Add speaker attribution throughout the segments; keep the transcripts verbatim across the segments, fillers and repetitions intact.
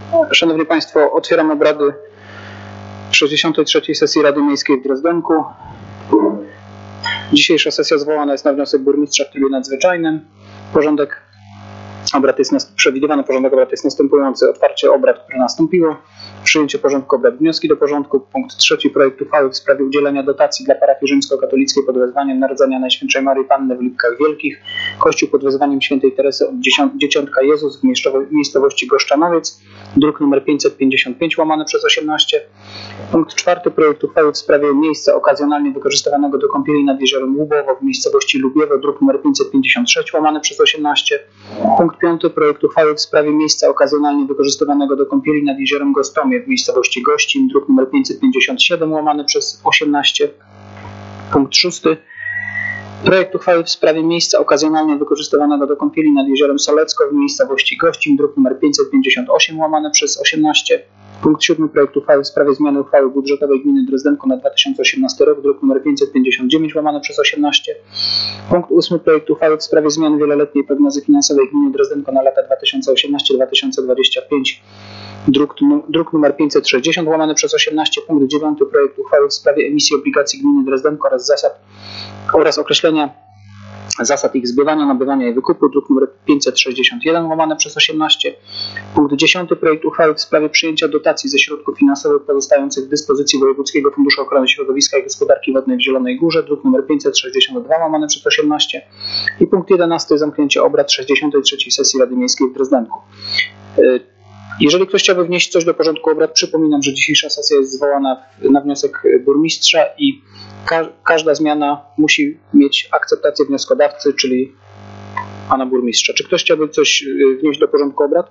Speaker 1: Szanowni Państwo, otwieram obrady sześćdziesiątej trzeciej sesji Rady Miejskiej w Drozdenku. Dzisiejsza sesja zwołana jest na wniosek burmistrza w trybie nadzwyczajnym. Porządek obrad jest przewidywany porządek obrad jest następujący: otwarcie obrad, które nastąpiło, przyjęcie porządku obrad, wnioski do porządku. Punkt trzeci, projekt uchwały w sprawie udzielenia dotacji dla parafii rzymskokatolickiej pod wezwaniem Narodzenia Najświętszej Maryi Panny w Lipkach Wielkich, Kościół pod wezwaniem Świętej Teresy od Dzieciątka Jezus w miejscowości Goszczanowiec, druk nr pięćset pięćdziesiąt pięć łamane przez osiemnaście. Punkt czwarty, projekt uchwały w sprawie miejsca okazjonalnie wykorzystywanego do kąpieli nad jeziorem Łubowo w miejscowości Lubiewo, druk nr pięćset pięćdziesiąt sześć łamane przez osiemnaście. Punkt piąty, projekt uchwały w sprawie miejsca okazjonalnie wykorzystywanego do kąpieli nad jeziorem Gostomie w miejscowości Gościn, druk nr pięćset pięćdziesiąt siedem łamane przez osiemnaście. Punkt szósty, projekt uchwały w sprawie miejsca okazjonalnie wykorzystywanego do kąpieli nad jeziorem Solecko w miejscowości Gościn, druk nr pięćset pięćdziesiąt osiem łamane przez osiemnaście. Punkt siódmy, projekt uchwały w sprawie zmiany uchwały budżetowej gminy Drozdenko na dwa tysiące osiemnasty rok, druk nr pięćset pięćdziesiąt dziewięć łamane przez osiemnaście. Punkt ósmy, projekt uchwały w sprawie zmiany wieloletniej prognozy finansowej gminy Drozdenko na lata dwa tysiące osiemnasty do dwa tysiące dwudziestego piątego, druk, druk nr pięćset sześćdziesiąt łamane przez osiemnaście. Punkt dziewiąty, projekt uchwały w sprawie emisji obligacji gminy Drozdenko oraz zasad oraz określenia zasad ich zbywania, nabywania i wykupu, druk nr pięćset sześćdziesiąt jeden łamane przez osiemnaście. Punkt dziesiąty, projekt uchwały w sprawie przyjęcia dotacji ze środków finansowych pozostających w dyspozycji Wojewódzkiego Funduszu Ochrony Środowiska i Gospodarki Wodnej w Zielonej Górze, druk nr pięćset sześćdziesiąt dwa łamane przez osiemnaście. I punkt jedenasty, zamknięcie obrad sześćdziesiątej trzeciej sesji Rady Miejskiej w Drozdenku. Jeżeli ktoś chciałby wnieść coś do porządku obrad, przypominam, że dzisiejsza sesja jest zwołana na wniosek burmistrza i ka- każda zmiana musi mieć akceptację wnioskodawcy, czyli pana burmistrza. Czy ktoś chciałby coś wnieść do porządku obrad?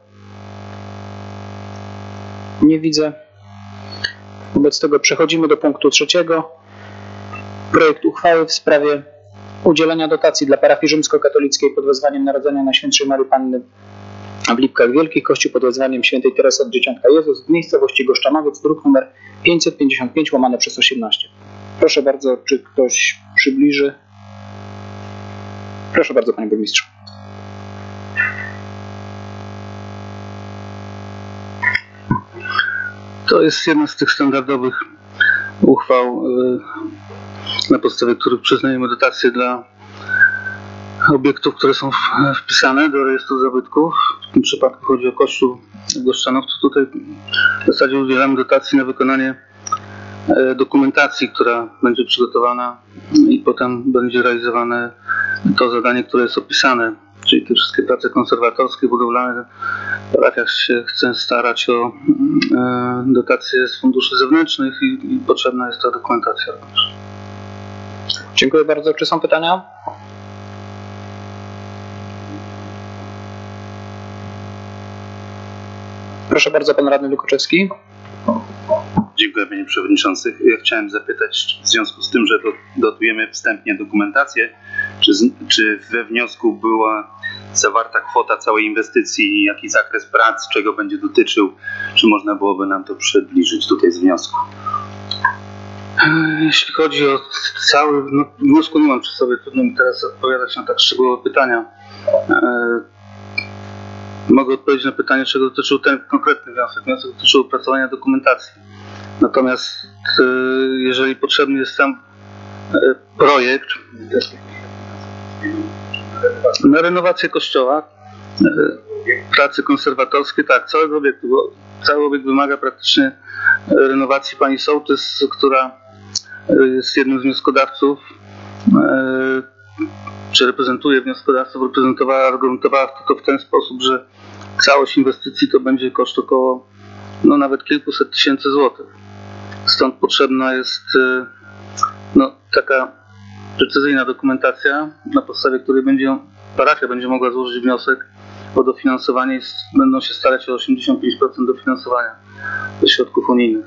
Speaker 1: Nie widzę. Wobec tego przechodzimy do punktu trzeciego. Projekt uchwały w sprawie udzielenia dotacji dla parafii rzymskokatolickiej pod wezwaniem Narodzenia Najświętszej Maryi Panny w Lipkach Wielkich, Kościół pod wezwaniem Świętej Teresy od Dzieciątka Jezus w miejscowości Goszczanowiec, druk nr pięćset pięćdziesiąt pięć łamane przez osiemnaście. Proszę bardzo, czy ktoś przybliży? Proszę bardzo, panie burmistrzu.
Speaker 2: To jest jedna z tych standardowych uchwał, na podstawie których przyznajemy dotacje dla obiektów, które są wpisane do rejestru zabytków. W tym przypadku chodzi o Kościół Goszczanów. Tutaj w zasadzie udzielamy dotacji na wykonanie dokumentacji, która będzie przygotowana i potem będzie realizowane to zadanie, które jest opisane, czyli te wszystkie prace konserwatorskie, budowlane. Parafia się chce starać o dotacje z funduszy zewnętrznych i, i potrzebna jest ta dokumentacja również.
Speaker 1: Dziękuję bardzo. Czy są pytania? Proszę bardzo, pan radny Lukoczewski.
Speaker 3: Dziękuję, panie przewodniczący. Ja chciałem zapytać w związku z tym, że dotujemy wstępnie dokumentację, czy, czy we wniosku była zawarta kwota całej inwestycji, jaki zakres prac, czego będzie dotyczył, czy można byłoby nam to przybliżyć tutaj z wniosku?
Speaker 2: Jeśli chodzi o cały, no, wniosku nie mam przy sobie, trudno mi teraz odpowiadać na tak szczegółowe pytania. Mogę odpowiedzieć na pytanie, czego dotyczył ten konkretny wniosek. Wniosek dotyczył opracowania dokumentacji. Natomiast jeżeli potrzebny jest sam projekt na renowację kościoła, prace konserwatorskie, tak, całego obiektu, bo cały obiekt wymaga praktycznie renowacji. Pani sołtys, która jest jednym z wnioskodawców, czy reprezentuje wnioskodawców, reprezentowała, argumentowała to w ten sposób, że całość inwestycji to będzie koszt około no, nawet kilkuset tysięcy złotych. Stąd potrzebna jest no, taka precyzyjna dokumentacja, na podstawie której będzie, parafia będzie mogła złożyć wniosek o dofinansowanie i będą się starać o osiemdziesiąt pięć procent dofinansowania ze środków unijnych.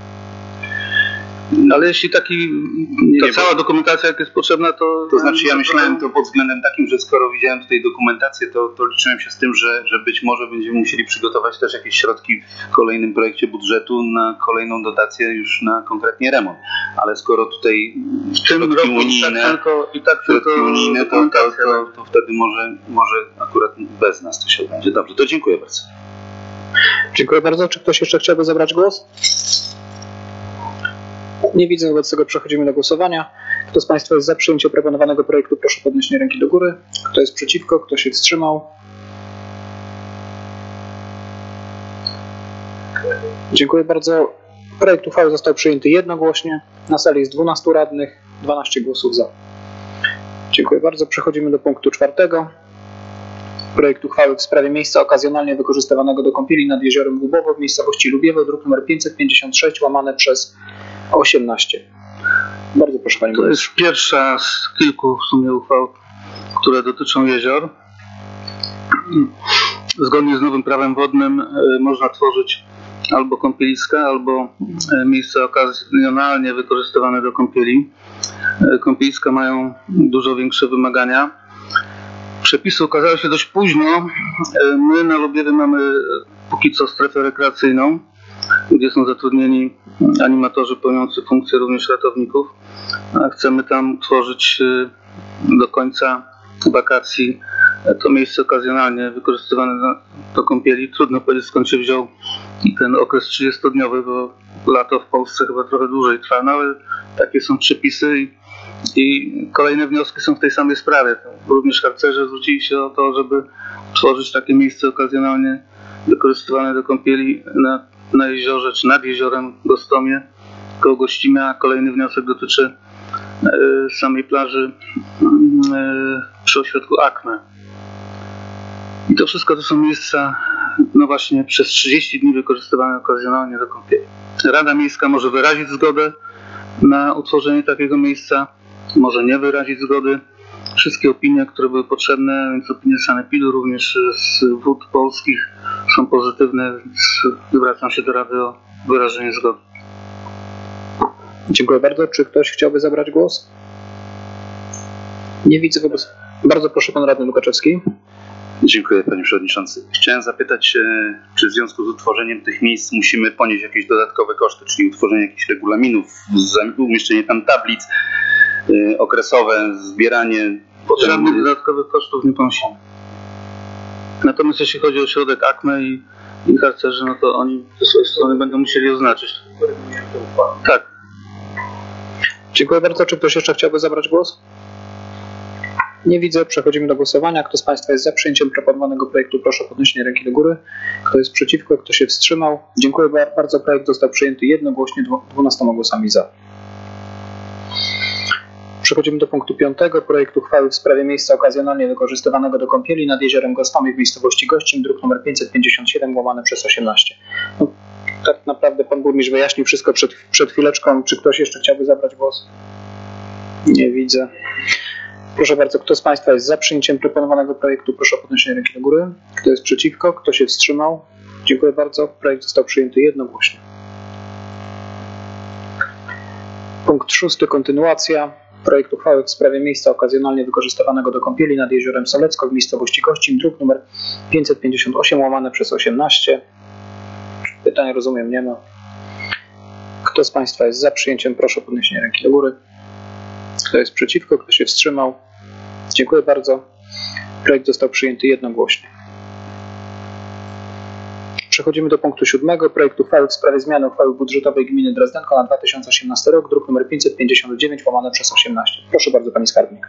Speaker 2: Ale jeśli taki, ta nie, cała bo... dokumentacja jak jest potrzebna, to...
Speaker 3: To znaczy ja myślałem to pod względem takim, że skoro widziałem tutaj dokumentację, to, to liczyłem się z tym, że, że być może będziemy musieli przygotować też jakieś środki w kolejnym projekcie budżetu na kolejną dotację już na konkretnie remont. Ale skoro tutaj
Speaker 2: w tym roku unijne, tak tylko, i tak tylko
Speaker 3: unijne, to, to, to, to wtedy może, może akurat bez nas to się odbędzie. Dobrze, to dziękuję bardzo.
Speaker 1: Dziękuję bardzo. Czy ktoś jeszcze chciałby zabrać głos? Nie widzę, wobec tego przechodzimy do głosowania. Kto z Państwa jest za przyjęciem proponowanego projektu, proszę podnieść ręki do góry. Kto jest przeciwko? Kto się wstrzymał? Dziękuję bardzo. Projekt uchwały został przyjęty jednogłośnie. Na sali jest dwunastu radnych, dwanaście głosów za. Dziękuję bardzo. Przechodzimy do punktu czwartego. Projekt uchwały w sprawie miejsca okazjonalnie wykorzystywanego do kąpieli nad jeziorem Gubowo w miejscowości Lubiewo, druk nr pięćset pięćdziesiąt sześć, łamane przez osiemnaście. Bardzo proszę Panie
Speaker 2: To jest pierwsza z kilku w sumie uchwał, które dotyczą jezior. Zgodnie z nowym prawem wodnym można tworzyć albo kąpieliska, albo miejsca okazjonalnie wykorzystywane do kąpieli. Kąpieliska mają dużo większe wymagania. Przepisy ukazały się dość późno. My na Lubiewie mamy póki co strefę rekreacyjną, gdzie są zatrudnieni animatorzy pełniący funkcję również ratowników. Chcemy tam tworzyć do końca wakacji to miejsce okazjonalnie wykorzystywane do kąpieli. Trudno powiedzieć, skąd się wziął ten okres trzydziestodniowy, bo lato w Polsce chyba trochę dłużej trwa, no ale takie są przepisy i, i kolejne wnioski są w tej samej sprawie. Również harcerze zwrócili się o to, żeby tworzyć takie miejsce okazjonalnie wykorzystywane do kąpieli na, na jeziorze czy nad jeziorem Gostomie koło Gościmia. Kolejny wniosek dotyczy y, samej plaży y, przy ośrodku Akme. I to wszystko to są miejsca, no właśnie, przez trzydzieści dni wykorzystywane okazjonalnie do kąpieli. Rada Miejska może wyrazić zgodę na utworzenie takiego miejsca, może nie wyrazić zgody. Wszystkie opinie, które były potrzebne, więc opinie sanepidu również z wód polskich są pozytywne, więc zwracam się do Rady o wyrażenie zgody.
Speaker 1: Dziękuję bardzo. Czy ktoś chciałby zabrać głos? Nie widzę wobec... Bardzo proszę, Pan Radny Lukaczewski.
Speaker 3: Dziękuję, Panie Przewodniczący. Chciałem zapytać, czy w związku z utworzeniem tych miejsc musimy ponieść jakieś dodatkowe koszty, czyli utworzenie jakichś regulaminów, umieszczenie tam tablic yy, okresowe, zbieranie...
Speaker 2: Potem... Żadnych dodatkowych kosztów nie ponosimy. Natomiast jeśli chodzi o środek Akme i, i harcerzy, no to oni ze swojej strony będą musieli oznaczyć. Tak.
Speaker 1: Dziękuję bardzo. Czy ktoś jeszcze chciałby zabrać głos? Nie widzę. Przechodzimy do głosowania. Kto z Państwa jest za przyjęciem proponowanego projektu, proszę o podniesienie ręki do góry. Kto jest przeciwko, kto się wstrzymał? Dziękuję bardzo. Projekt został przyjęty jednogłośnie dwunastoma głosami za. Przechodzimy do punktu piątego. Projekt uchwały w sprawie miejsca okazjonalnie wykorzystywanego do kąpieli nad jeziorem Gostomie w miejscowości Gościm, druk nr pięćset pięćdziesiąt siedem, łamane przez osiemnaście. No, tak naprawdę Pan Burmistrz wyjaśnił wszystko przed, przed chwileczką. Czy ktoś jeszcze chciałby zabrać głos? Nie widzę. Proszę bardzo, kto z Państwa jest za przyjęciem proponowanego projektu, proszę o podniesienie ręki do góry. Kto jest przeciwko, kto się wstrzymał? Dziękuję bardzo. Projekt został przyjęty jednogłośnie. Punkt szósty, kontynuacja. Projekt uchwały w sprawie miejsca okazjonalnie wykorzystywanego do kąpieli nad jeziorem Solecko w miejscowości Gościm, druk nr pięćset pięćdziesiąt osiem, łamane przez osiemnaście. Pytań, rozumiem, nie ma. Kto z Państwa jest za przyjęciem, proszę o podniesienie ręki do góry. Kto jest przeciwko, kto się wstrzymał? Dziękuję bardzo. Projekt został przyjęty jednogłośnie. Przechodzimy do punktu siódmego. Projekt uchwały w sprawie zmiany uchwały budżetowej gminy Drezdenko na dwa tysiące osiemnasty rok, druk nr pięćset pięćdziesiąt dziewięć, łamane przez osiemnaście. Proszę bardzo, Pani Skarbnik.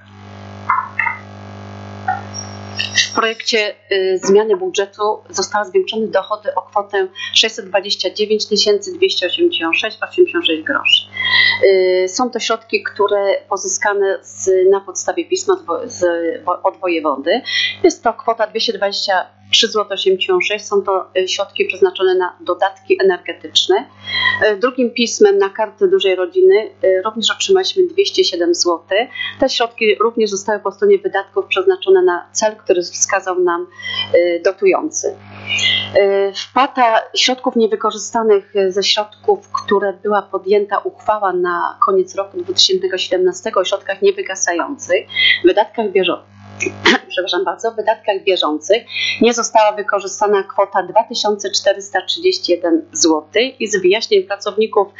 Speaker 4: W projekcie y, zmiany budżetu zostały zwiększone dochody o kwotę sześćset dwadzieścia dziewięć tysięcy dwieście osiemdziesiąt sześć przecinek osiemdziesiąt sześć groszy. Y, są to środki, które pozyskane z, na podstawie pisma z, z, od wojewody. Jest to kwota dwieście dwadzieścia trzy złote osiemdziesiąt sześć. Są to środki przeznaczone na dodatki energetyczne. Drugim pismem na kartę dużej rodziny również otrzymaliśmy dwieście siedem złotych. Te środki również zostały po stronie wydatków przeznaczone na cel, który wskazał nam dotujący. Wpłata środków niewykorzystanych ze środków, które była podjęta uchwała na koniec roku dwa tysiące siedemnastego o środkach niewygasających, wydatkach bieżących. Przepraszam bardzo, w wydatkach bieżących nie została wykorzystana kwota dwa tysiące czterysta trzydzieści jeden złotych i z wyjaśnień pracowników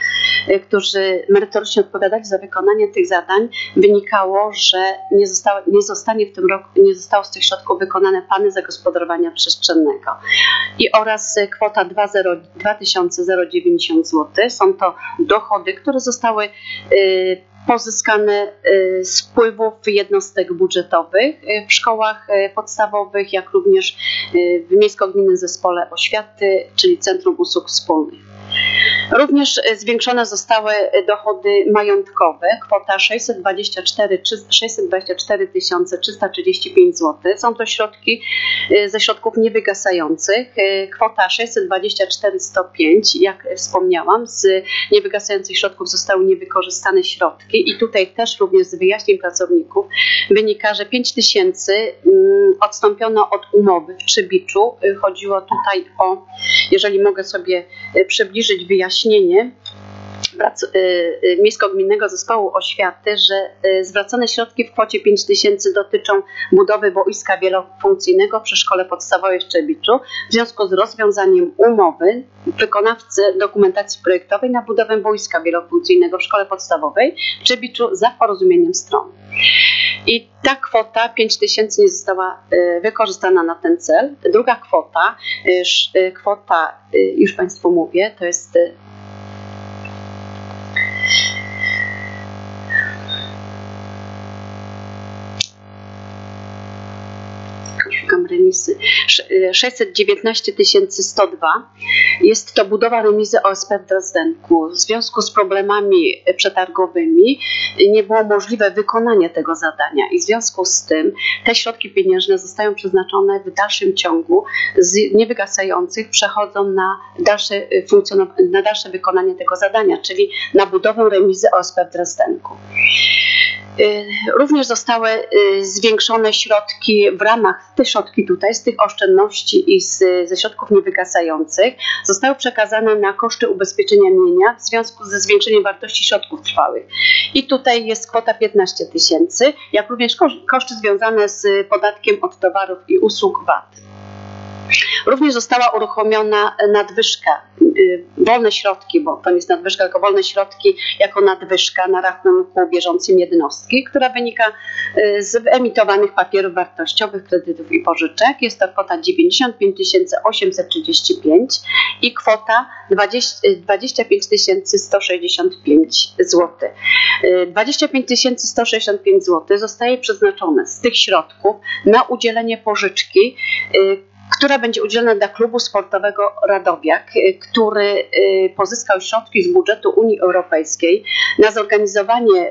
Speaker 4: którzy merytorycznie odpowiadali za wykonanie tych zadań, wynikało, że nie, zostało, nie zostanie w tym roku, nie zostało z tych środków wykonane plany zagospodarowania przestrzennego. I oraz kwota dwa tysiące dziewięćdziesiąt złotych. Są to dochody, które zostały pozyskane z wpływów jednostek budżetowych w szkołach podstawowych, jak również w Miejsko-Gminnym Zespole Oświaty, czyli Centrum Usług Wspólnych. Również zwiększone zostały dochody majątkowe, kwota sześćset dwadzieścia cztery tysiące trzysta trzydzieści pięć złotych. Są to środki ze środków niewygasających, kwota sześćset dwadzieścia cztery tysiące sto pięć, jak wspomniałam, z niewygasających środków zostały niewykorzystane środki i tutaj też również z wyjaśnień pracowników wynika, że pięć tysięcy odstąpiono od umowy w Trzebiczu. Chodziło tutaj o, jeżeli mogę sobie przybliżyć wyjaśnienie Miejsko-Gminnego Zespołu Oświaty, że zwracane środki w kwocie pięć tysięcy dotyczą budowy boiska wielofunkcyjnego przy Szkole Podstawowej w Trzebiczu w związku z rozwiązaniem umowy wykonawcy dokumentacji projektowej na budowę boiska wielofunkcyjnego w Szkole Podstawowej w Trzebiczu za porozumieniem stron. I ta kwota pięć tysięcy nie została wykorzystana na ten cel. Druga kwota, kwota już Państwu mówię, to jest szukam remisy, sześćset dziewiętnaście tysięcy sto dwa. Jest to budowa remizy O S P w Drozdenku. W związku z problemami przetargowymi nie było możliwe wykonanie tego zadania i w związku z tym te środki pieniężne zostają przeznaczone w dalszym ciągu z niewygasających przechodzą na dalsze, funkcjonow- na dalsze wykonanie tego zadania, czyli na budowę remizy O S P w Drozdenku. Również zostały zwiększone środki w ramach, te środki tutaj, z tych oszczędności i z, ze środków niewygasających zostały przekazane na koszty ubezpieczenia mienia w związku ze zwiększeniem wartości środków trwałych. I tutaj jest kwota piętnaście tysięcy, jak również koszty związane z podatkiem od towarów i usług V A T. Również została uruchomiona nadwyżka, wolne środki, bo to nie jest nadwyżka, tylko wolne środki jako nadwyżka na rachunku bieżącym jednostki, która wynika z wyemitowanych papierów wartościowych, kredytów i pożyczek. Jest to kwota dziewięćdziesiąt pięć tysięcy osiemset trzydzieści pięć i kwota dwadzieścia pięć tysięcy sto sześćdziesiąt pięć złotych. dwadzieścia pięć tysięcy sto sześćdziesiąt pięć złotych zostaje przeznaczone z tych środków na udzielenie pożyczki, która będzie udzielona dla klubu sportowego Radowiak, który pozyskał środki z budżetu Unii Europejskiej na zorganizowanie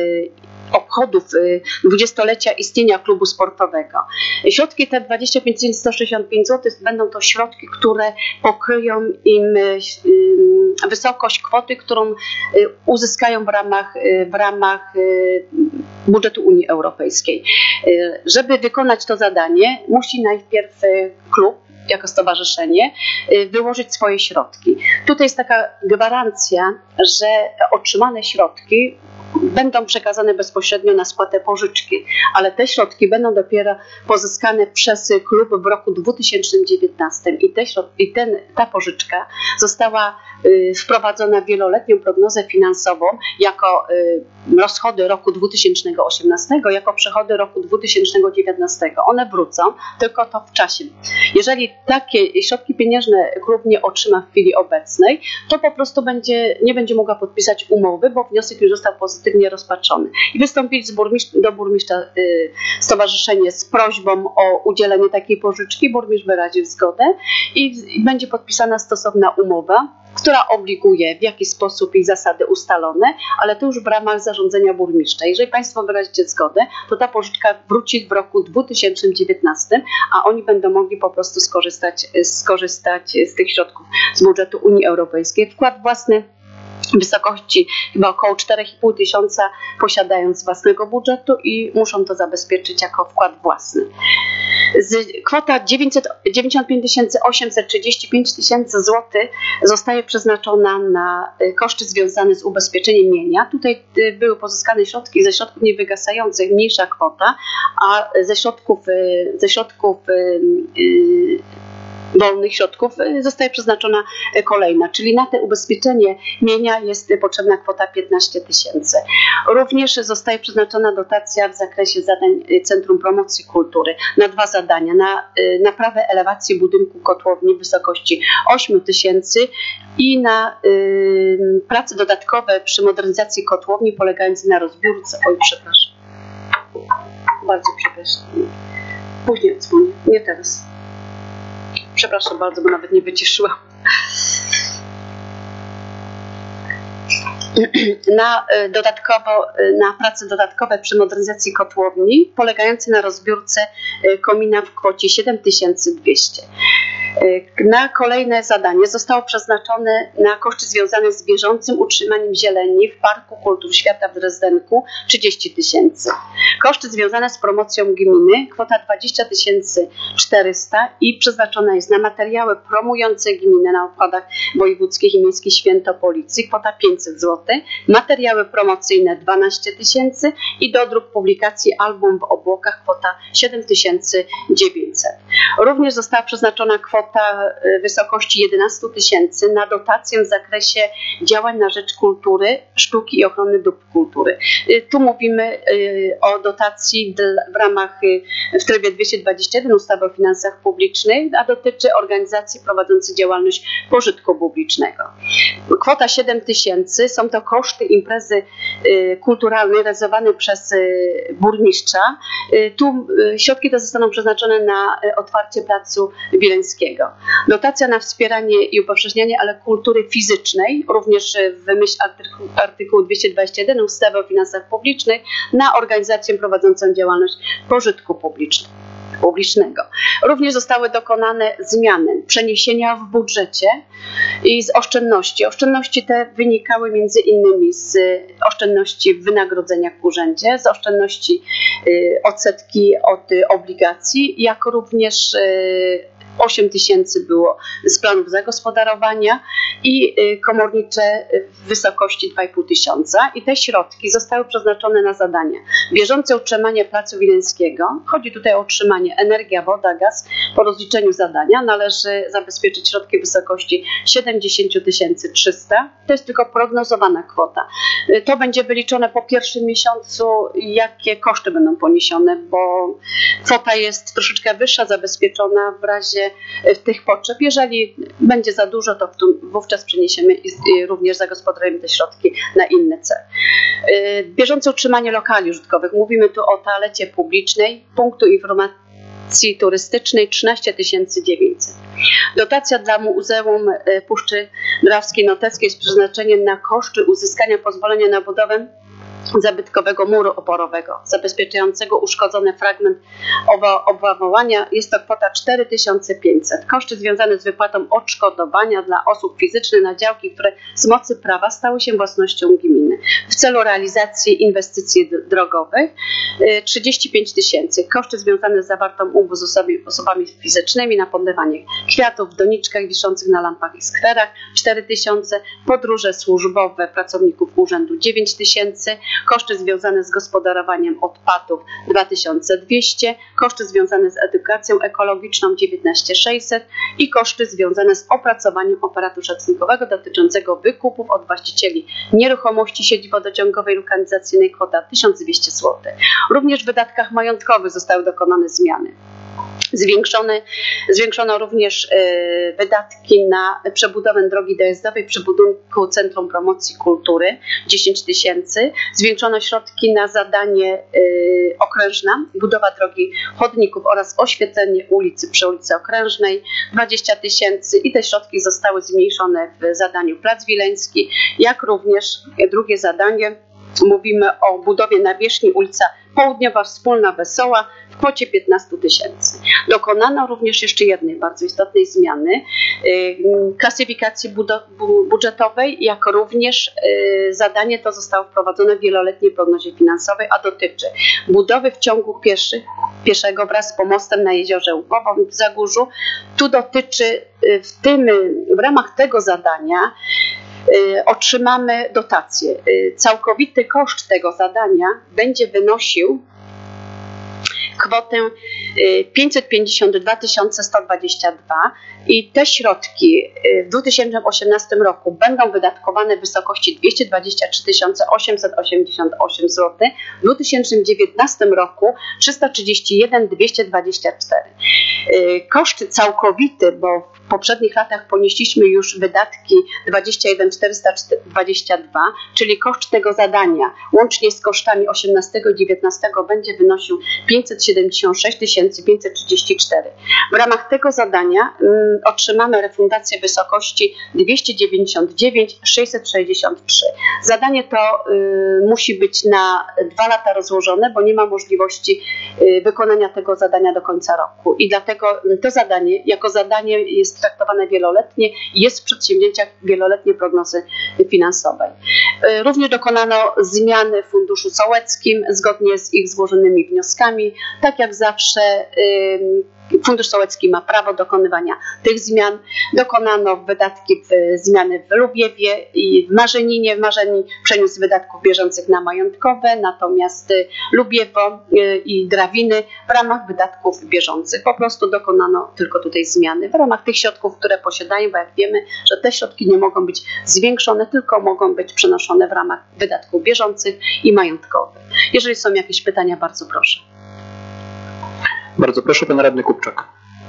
Speaker 4: obchodów dwudziestolecia istnienia klubu sportowego. Środki te dwadzieścia pięć tysięcy sto sześćdziesiąt pięć złotych będą to środki, które pokryją im wysokość kwoty, którą uzyskają w ramach, w ramach budżetu Unii Europejskiej. Żeby wykonać to zadanie, musi najpierw klub jako stowarzyszenie wyłożyć swoje środki. Tutaj jest taka gwarancja, że otrzymane środki będą przekazane bezpośrednio na spłatę pożyczki, ale te środki będą dopiero pozyskane przez klub w roku dwa tysiące dziewiętnastym i, te środ- i ten, ta pożyczka została y, wprowadzona w wieloletnią prognozę finansową jako y, rozchody roku dwa tysiące osiemnastego, jako przychody roku dwa tysiące dziewiętnastego. One wrócą, tylko to w czasie. Jeżeli takie środki pieniężne klub nie otrzyma w chwili obecnej, to po prostu będzie, nie będzie mogła podpisać umowy, bo wniosek już został pozytywnie rozpatrzony. I wystąpić z burmistrz, do burmistrza y, stowarzyszenie z prośbą o udzielenie takiej pożyczki. Burmistrz wyraził zgodę i, i będzie podpisana stosowna umowa, która obliguje w jaki sposób i zasady ustalone, ale to już w ramach zarządzenia burmistrza. Jeżeli Państwo wyrazicie zgodę, to ta pożyczka wróci w roku dwa tysiące dziewiętnastym, a oni będą mogli po prostu skorzystać, skorzystać z tych środków z budżetu Unii Europejskiej. Wkład własny w wysokości chyba około cztery i pół tysiąca posiadają z własnego budżetu i muszą to zabezpieczyć jako wkład własny. Z, kwota dziewięćdziesiąt pięć tysięcy osiemset trzydzieści pięć tysięcy złotych zostaje przeznaczona na koszty związane z ubezpieczeniem mienia. Tutaj były pozyskane środki ze środków niewygasających, mniejsza kwota, a ze środków, ze środków wolnych środków zostaje przeznaczona kolejna, czyli na te ubezpieczenie mienia jest potrzebna kwota piętnaście tysięcy. Również zostaje przeznaczona dotacja w zakresie zadań Centrum Promocji Kultury na dwa zadania, na naprawę elewacji budynku kotłowni w wysokości osiem tysięcy i na y, prace dodatkowe przy modernizacji kotłowni polegające na rozbiórce. Oj, przepraszam. Bardzo przepraszam. Później odsłonię, nie teraz. Przepraszam bardzo, bo nawet nie wyciszyłam. Na, dodatkowo, na prace dodatkowe przy modernizacji kotłowni polegające na rozbiórce komina w kwocie siedem tysięcy dwieście. Na kolejne zadanie zostało przeznaczone na koszty związane z bieżącym utrzymaniem zieleni w Parku Kultur Świata w Drezdenku trzydzieści tysięcy. Koszty związane z promocją gminy kwota dwadzieścia tysięcy czterysta i przeznaczona jest na materiały promujące gminę na obchodach wojewódzkich i miejskich święto Policji kwota pięćset złotych, materiały promocyjne dwanaście tysięcy i dodruk publikacji album w obłokach kwota siedem tysięcy dziewięćset. Również została przeznaczona kwota w wysokości jedenaście tysięcy na dotację w zakresie działań na rzecz kultury, sztuki i ochrony dóbr kultury. Tu mówimy o dotacji w ramach, w trybie dwieście dwadzieścia jeden ustawy o finansach publicznych, a dotyczy organizacji prowadzących działalność pożytku publicznego. Kwota siedem tysięcy są to koszty imprezy kulturalnej realizowanej przez burmistrza. Tu środki te zostaną przeznaczone na otwarcie placu Wileńskiego. Dotacja na wspieranie i upowszechnianie ale kultury fizycznej, również w myśl artykułu, artykułu dwieście dwadzieścia jeden ustawy o finansach publicznych, na organizację prowadzącą działalność pożytku publicznego. publicznego. Również zostały dokonane zmiany, przeniesienia w budżecie i z oszczędności. Oszczędności te wynikały między innymi z oszczędności w wynagrodzeniach w urzędzie, z oszczędności y, odsetki od y, obligacji, jak również y, osiem tysięcy było z planów zagospodarowania i komornicze w wysokości dwa i pół tysiąca. I te środki zostały przeznaczone na zadania bieżące utrzymanie placu Wileńskiego. Chodzi tutaj o utrzymanie energia, woda, gaz. Po rozliczeniu zadania należy zabezpieczyć środki w wysokości siedemdziesiąt tysięcy trzysta. To jest tylko prognozowana kwota. To będzie wyliczone po pierwszym miesiącu, jakie koszty będą poniesione, bo kwota jest troszeczkę wyższa, zabezpieczona w razie w tych potrzeb. Jeżeli będzie za dużo, to wówczas przeniesiemy i również zagospodarujemy te środki na inny cel. Bieżące utrzymanie lokali użytkowych. Mówimy tu o toalecie publicznej, punktu informacji turystycznej trzynaście tysięcy dziewięćset. Dotacja dla Muzeum Puszczy Drawskiej Noteckiej z przeznaczeniem na koszty uzyskania pozwolenia na budowę zabytkowego muru oporowego zabezpieczającego uszkodzony fragment obwałowania. Jest to kwota cztery tysiące pięćset. Koszty związane z wypłatą odszkodowania dla osób fizycznych na działki, które z mocy prawa stały się własnością gminy w celu realizacji inwestycji drogowych trzydzieści pięć tysięcy. Koszty związane z zawartą umową z osobami, osobami fizycznymi na podlewanie kwiatów w doniczkach wiszących na lampach i skwerach cztery tysiące. Podróże służbowe pracowników urzędu dziewięć tysięcy. Koszty związane z gospodarowaniem odpadów dwa tysiące dwieście, koszty związane z edukacją ekologiczną dziewiętnaście tysięcy sześćset i koszty związane z opracowaniem operatu szacunkowego dotyczącego wykupów od właścicieli nieruchomości sieci wodociągowej lub kanalizacyjnej kwota tysiąc dwieście złotych. Również w wydatkach majątkowych zostały dokonane zmiany. Zwiększone, zwiększono również y, wydatki na przebudowę drogi dojazdowej przy budynku Centrum Promocji Kultury dziesięć tysięcy. Zwiększono środki na zadanie y, okrężna, budowa drogi chodników oraz oświetlenie ulicy przy ulicy Okrężnej dwadzieścia tysięcy i te środki zostały zmniejszone w zadaniu Plac Wileński, jak również drugie zadanie. Mówimy o budowie nawierzchni ulica Południowa Wspólna Wesoła w kwocie piętnaście tysięcy. Dokonano również jeszcze jednej bardzo istotnej zmiany klasyfikacji budżetowej, jak również zadanie to zostało wprowadzone w wieloletniej prognozie finansowej, a dotyczy budowy w ciągu pieszych, pieszego wraz z pomostem na jeziorze Łbowym w Zagórzu. Tu dotyczy w tym, w ramach tego zadania otrzymamy dotację. Całkowity koszt tego zadania będzie wynosił kwotę pięćset pięćdziesiąt dwa tysiące sto dwadzieścia dwa i te środki w dwa tysiące osiemnastym roku będą wydatkowane w wysokości dwieście dwadzieścia trzy tysiące osiemset osiemdziesiąt osiem złotych, w dwa tysiące dziewiętnastym roku trzysta trzydzieści jeden tysięcy dwieście dwadzieścia cztery. Koszt całkowity, bo w poprzednich latach ponieśliśmy już wydatki dwadzieścia jeden tysięcy czterysta dwadzieścia dwa, czyli koszt tego zadania łącznie z kosztami osiemnastego i dziewiętnastego będzie wynosił pięćset siedemdziesiąt sześć tysięcy pięćset trzydzieści cztery. W ramach tego zadania mm, otrzymamy refundację w wysokości dwieście dziewięćdziesiąt dziewięć tysięcy sześćset sześćdziesiąt trzy. Zadanie to y, musi być na dwa lata rozłożone, bo nie ma możliwości y, wykonania tego zadania do końca roku i dlatego to zadanie jako zadanie jest traktowane wieloletnie i jest w przedsięwzięciach wieloletniej prognozy finansowej. Również dokonano zmiany w Funduszu Sołeckim zgodnie z ich złożonymi wnioskami. Tak jak zawsze Fundusz Sołecki ma prawo dokonywania tych zmian. Dokonano wydatki w zmiany w Lubiewie i w Marzeninie. W Marzeni przeniósł wydatków bieżących na majątkowe, natomiast Lubiewo i Drawiny w ramach wydatków bieżących. Po prostu dokonano tylko tutaj zmiany w ramach tych środków, które posiadają, bo jak wiemy, że te środki nie mogą być zwiększone, tylko mogą być przenoszone w ramach wydatków bieżących i majątkowych. Jeżeli są jakieś pytania, bardzo proszę.
Speaker 1: Bardzo proszę, pan radny Kupczak.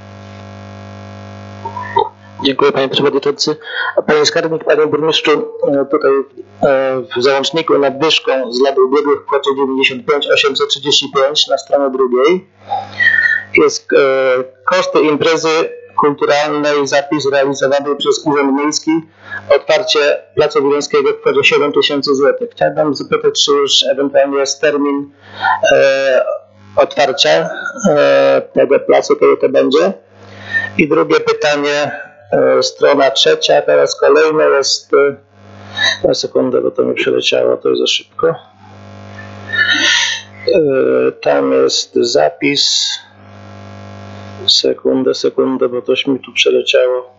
Speaker 5: Dziękuję, panie przewodniczący. Panie skarbnik, panie burmistrzu, tutaj w załączniku nadwyżką z lat ubiegłych w kwocie dziewięćdziesiąt pięć tysięcy osiemset trzydzieści pięć na stronie drugiej jest koszty imprezy kulturalnej, zapis realizowany przez Urząd Miejski, otwarcie Placu Wileńskiego w kwocie siedem tysięcy złotych. Chciałbym zapytać, czy już ewentualnie jest termin e, otwarcia e, tego placu, kiedy to będzie. I drugie pytanie, e, strona trzecia, teraz kolejne jest, e, na sekundę, bo to mi przeleciało, to jest za szybko. E, tam jest zapis, sekundę, sekundę, bo toś mi tu przeleciało.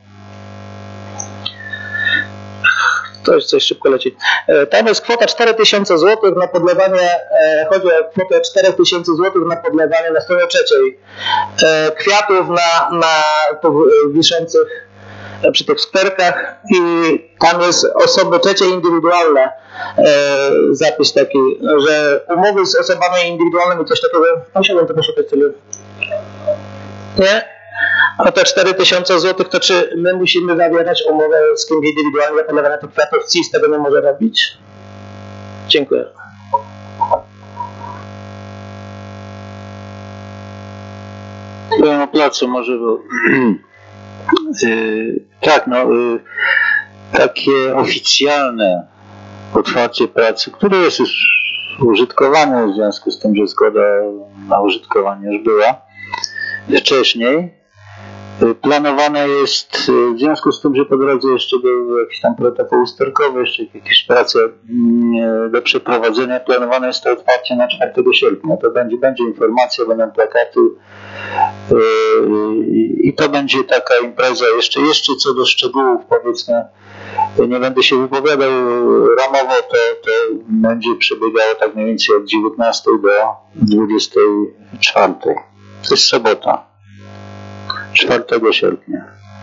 Speaker 5: To jest coś szybko leci. Tam jest kwota cztery tysiące złotych na podlewanie, chodzi o kwotę cztery tysiące złotych na podlewanie na stronie trzeciej kwiatów na, na wiszących przy tych skwerkach i tam jest osoby trzecie indywidualne, zapis taki, że umowy z osobami indywidualnymi, coś takiego, musiałbym to poszukać tyle. Nie? A te cztery tysiące złotych, to czy my musimy zawierać umowę z kimś indywidualnie na podlewanie tych kwiatów? C I S tego nie może robić? Dziękuję.
Speaker 6: Byłem na placu może, bo yy, tak, no yy, takie oficjalne otwarcie pracy, które jest już użytkowane w związku z tym, że zgoda na użytkowanie już była wcześniej. Planowane jest w związku z tym, że po drodze jeszcze był jakiś tam protokół usterkowy, jeszcze jakieś prace do przeprowadzenia. Planowane jest to otwarcie na czwartego sierpnia. To będzie, będzie informacja, będą plakaty i to będzie taka impreza. Jeszcze, jeszcze co do szczegółów, powiedzmy, nie będę się wypowiadał ramowo, to, to będzie przebiegało tak mniej więcej od dziewiętnastej do dwudziestej czwartej. To jest sobota. czwartego sierpnia.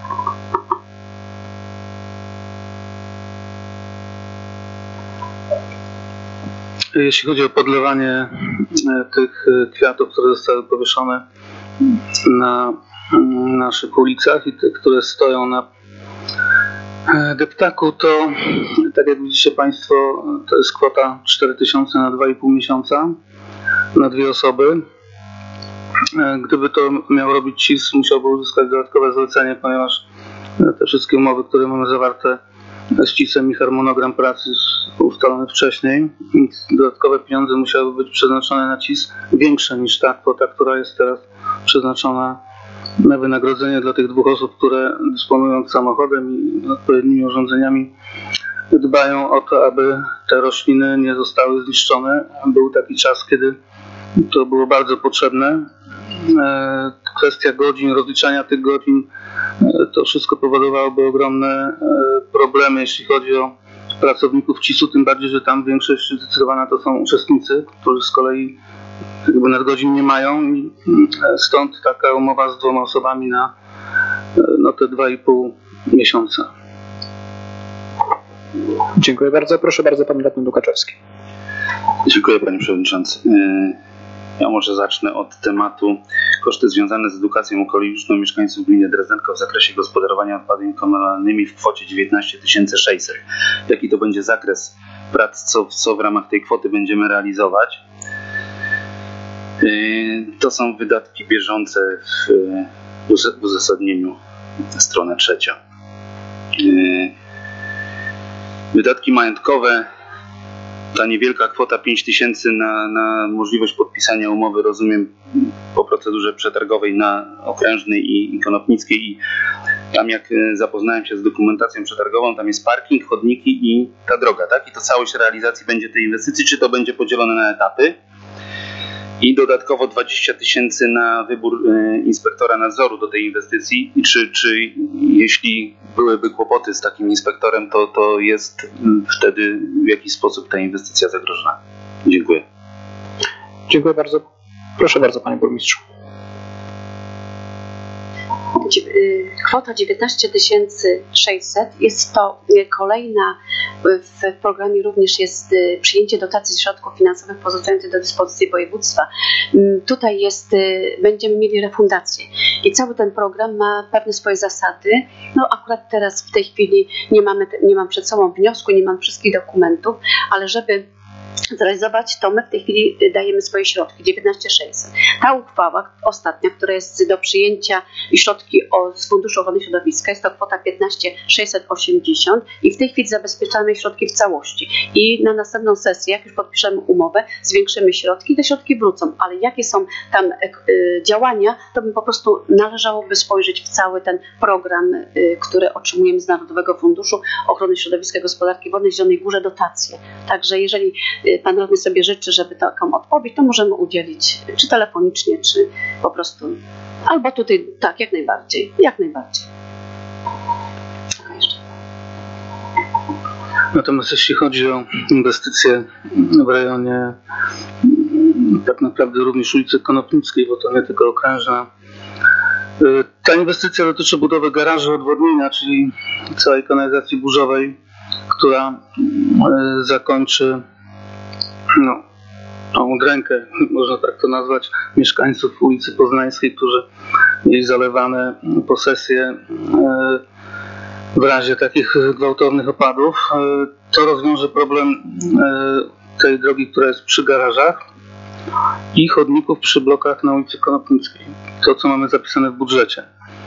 Speaker 2: Jeśli chodzi o podlewanie tych kwiatów, które zostały powieszone na naszych ulicach i te, które stoją na deptaku, to tak jak widzicie Państwo, to jest kwota cztery tysiące na dwa i pół miesiąca na dwie osoby. Gdyby to miał robić C I S, musiałby uzyskać dodatkowe zlecenie, ponieważ te wszystkie umowy, które mamy zawarte z C I S-em i harmonogram pracy ustalony wcześniej, więc dodatkowe pieniądze musiałyby być przeznaczone na C I S większe niż ta kwota, która jest teraz przeznaczona na wynagrodzenie dla tych dwóch osób, które dysponując samochodem i odpowiednimi urządzeniami dbają o to, aby te rośliny nie zostały zniszczone. Był taki czas, kiedy to było bardzo potrzebne. Kwestia godzin, rozliczania tych godzin, to wszystko powodowałoby ogromne problemy, jeśli chodzi o pracowników C I S-u, tym bardziej, że tam większość zdecydowana to są uczestnicy, którzy z kolei jakby nadgodzin nie mają i stąd taka umowa z dwoma osobami na no, te dwa i pół miesiąca.
Speaker 1: Dziękuję bardzo. Proszę bardzo, pan radny Lukaczewski.
Speaker 3: Dziękuję, panie przewodniczący. Ja może zacznę od tematu koszty związane z edukacją ekologiczną mieszkańców gminy Drezdenka w zakresie gospodarowania odpadami komunalnymi w kwocie dziewiętnaście tysięcy sześćset. Jaki to będzie zakres prac, co, co w ramach tej kwoty będziemy realizować? To są wydatki bieżące w uzasadnieniu, strona trzecia. Wydatki majątkowe, ta niewielka kwota pięć tysięcy na, na możliwość podpisania umowy, rozumiem, po procedurze przetargowej na Okrężnej i, i Konopnickiej. I tam jak zapoznałem się z dokumentacją przetargową, tam jest parking, chodniki i ta droga, tak? I to całość realizacji będzie tej inwestycji, czy to będzie podzielone na etapy? I dodatkowo dwadzieścia tysięcy na wybór inspektora nadzoru do tej inwestycji. I czy, czy jeśli byłyby kłopoty z takim inspektorem, to, to jest wtedy w jakiś sposób ta inwestycja zagrożona? Dziękuję.
Speaker 1: Dziękuję bardzo. Proszę bardzo, panie burmistrzu.
Speaker 4: Kwota dziewiętnaście tysięcy sześćset jest to kolejna, w programie również jest przyjęcie dotacji z środków finansowych pozostających do dyspozycji województwa. Tutaj jest, będziemy mieli refundację i cały ten program ma pewne swoje zasady. No akurat teraz w tej chwili nie mamy, nie mam przed sobą wniosku, nie mam wszystkich dokumentów, ale żeby zrealizować, to my w tej chwili dajemy swoje środki, dziewiętnaście tysięcy sześćset. Ta uchwała ostatnia, która jest do przyjęcia i środki z Funduszu Ochrony Środowiska, jest to kwota piętnaście tysięcy sześćset osiemdziesiąt i w tej chwili zabezpieczamy środki w całości. I na następną sesję, jak już podpiszemy umowę, zwiększymy środki i te środki wrócą. Ale jakie są tam y, działania, to by po prostu należałoby spojrzeć w cały ten program, y, który otrzymujemy z Narodowego Funduszu Ochrony Środowiska i Gospodarki Wodnej w Zielonej Górze dotacje. Także jeżeli pan radny sobie życzy, żeby taką odpowiedź, to możemy udzielić czy telefonicznie, czy po prostu, albo tutaj, tak, jak najbardziej, jak najbardziej.
Speaker 2: Natomiast jeśli chodzi o inwestycje w rejonie tak naprawdę również ulicy Konopnickiej, bo to nie tylko Okrężna, ta inwestycja dotyczy budowy garażu odwodnienia, czyli całej kanalizacji burzowej, która zakończy no, tą udrękę, można tak to nazwać, mieszkańców ulicy Poznańskiej, którzy mieli zalewane posesje w razie takich gwałtownych opadów. To rozwiąże problem tej drogi, która jest przy garażach i chodników przy blokach na ulicy Konopnickiej. To, co mamy zapisane w budżecie.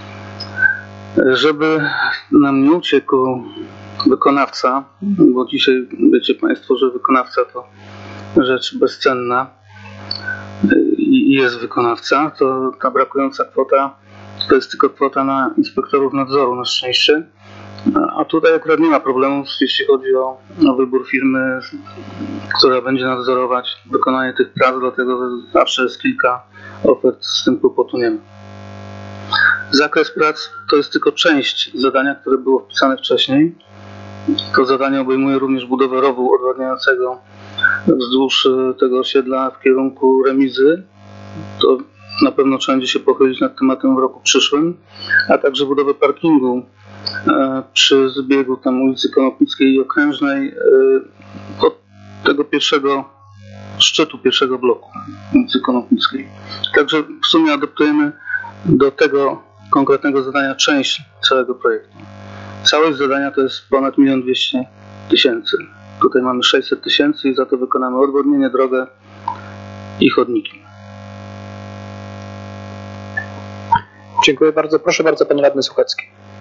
Speaker 2: Żeby nam nie uciekł wykonawca, bo dzisiaj wiecie Państwo, że wykonawca to rzecz bezcenna i jest wykonawca, to ta brakująca kwota to jest tylko kwota na inspektorów nadzoru na szczęście, a tutaj akurat nie ma problemów, jeśli chodzi o, o wybór firmy, która będzie nadzorować wykonanie tych prac, dlatego że zawsze jest kilka ofert, z tym kłopotu nie ma. Zakres prac to jest tylko część zadania, które było wpisane wcześniej. To zadanie obejmuje również budowę rowu odwadniającego wzdłuż tego osiedla w kierunku remizy. To na pewno trzeba będzie się pochylić nad tematem w roku przyszłym, a także budowę parkingu przy zbiegu tam ulicy Konopnickiej i Okrężnej od tego pierwszego szczytu pierwszego bloku ulicy Konopnickiej. Także w sumie adaptujemy do tego konkretnego zadania część całego projektu. Całość zadania to jest ponad milion dwieście tysięcy. Tutaj mamy sześćset tysięcy i za to wykonamy odwodnienie, drogę i chodniki.
Speaker 1: Dziękuję bardzo. Proszę bardzo, pan radny Suchecki.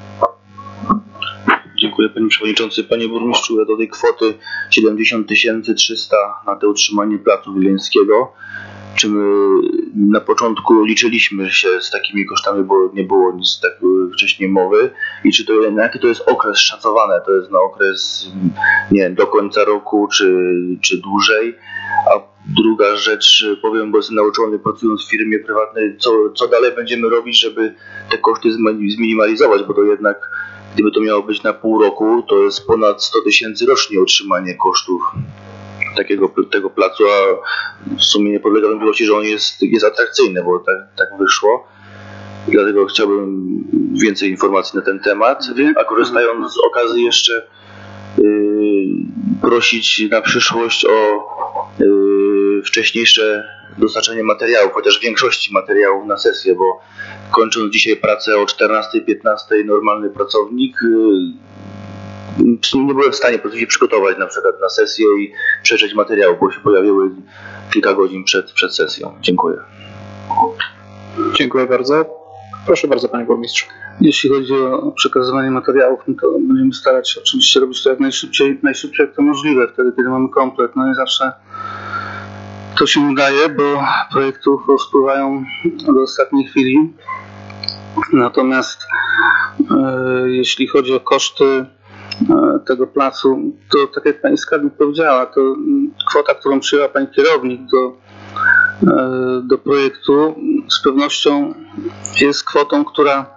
Speaker 7: Dziękuję panie przewodniczący. Panie burmistrzu, ja do tej kwoty siedemdziesiąt tysięcy trzysta na to utrzymanie placu Wileńskiego. Czy my na początku liczyliśmy się z takimi kosztami, bo nie było nic tak wcześniej mowy i czy to, na jaki to jest okres szacowane? To jest na okres, nie wiem, do końca roku czy, czy dłużej? A druga rzecz, powiem, bo jestem nauczony pracując w firmie prywatnej, co, co dalej będziemy robić, żeby te koszty zminimalizować, bo to jednak gdyby to miało być na pół roku, to jest ponad sto tysięcy rocznie utrzymanie kosztów takiego tego placu, a w sumie nie podlega wątpliwości, że on jest, jest atrakcyjny, bo tak, tak wyszło. I dlatego chciałbym więcej informacji na ten temat, a korzystając z okazji jeszcze yy, prosić na przyszłość o yy, wcześniejsze dostarczenie materiałów, chociaż większości materiałów na sesję, bo kończąc dzisiaj pracę o czternastej piętnastej normalny pracownik yy, nie byłem w stanie po prostu się przygotować na przykład na sesję i przeczytać materiału, bo się pojawiły kilka godzin przed, przed sesją. Dziękuję.
Speaker 1: Dziękuję bardzo. Proszę bardzo, panie burmistrzu.
Speaker 2: Jeśli chodzi o przekazywanie materiałów, no to będziemy starać się oczywiście robić to jak najszybciej, najszybciej jak to możliwe, wtedy kiedy mamy komplet. No i zawsze to się udaje, bo projektów rozpływają do ostatniej chwili. Natomiast e, jeśli chodzi o koszty e, tego placu, to tak jak pani skarbnik powiedziała, to kwota, którą przyjęła pani kierownik do do projektu z pewnością jest kwotą, która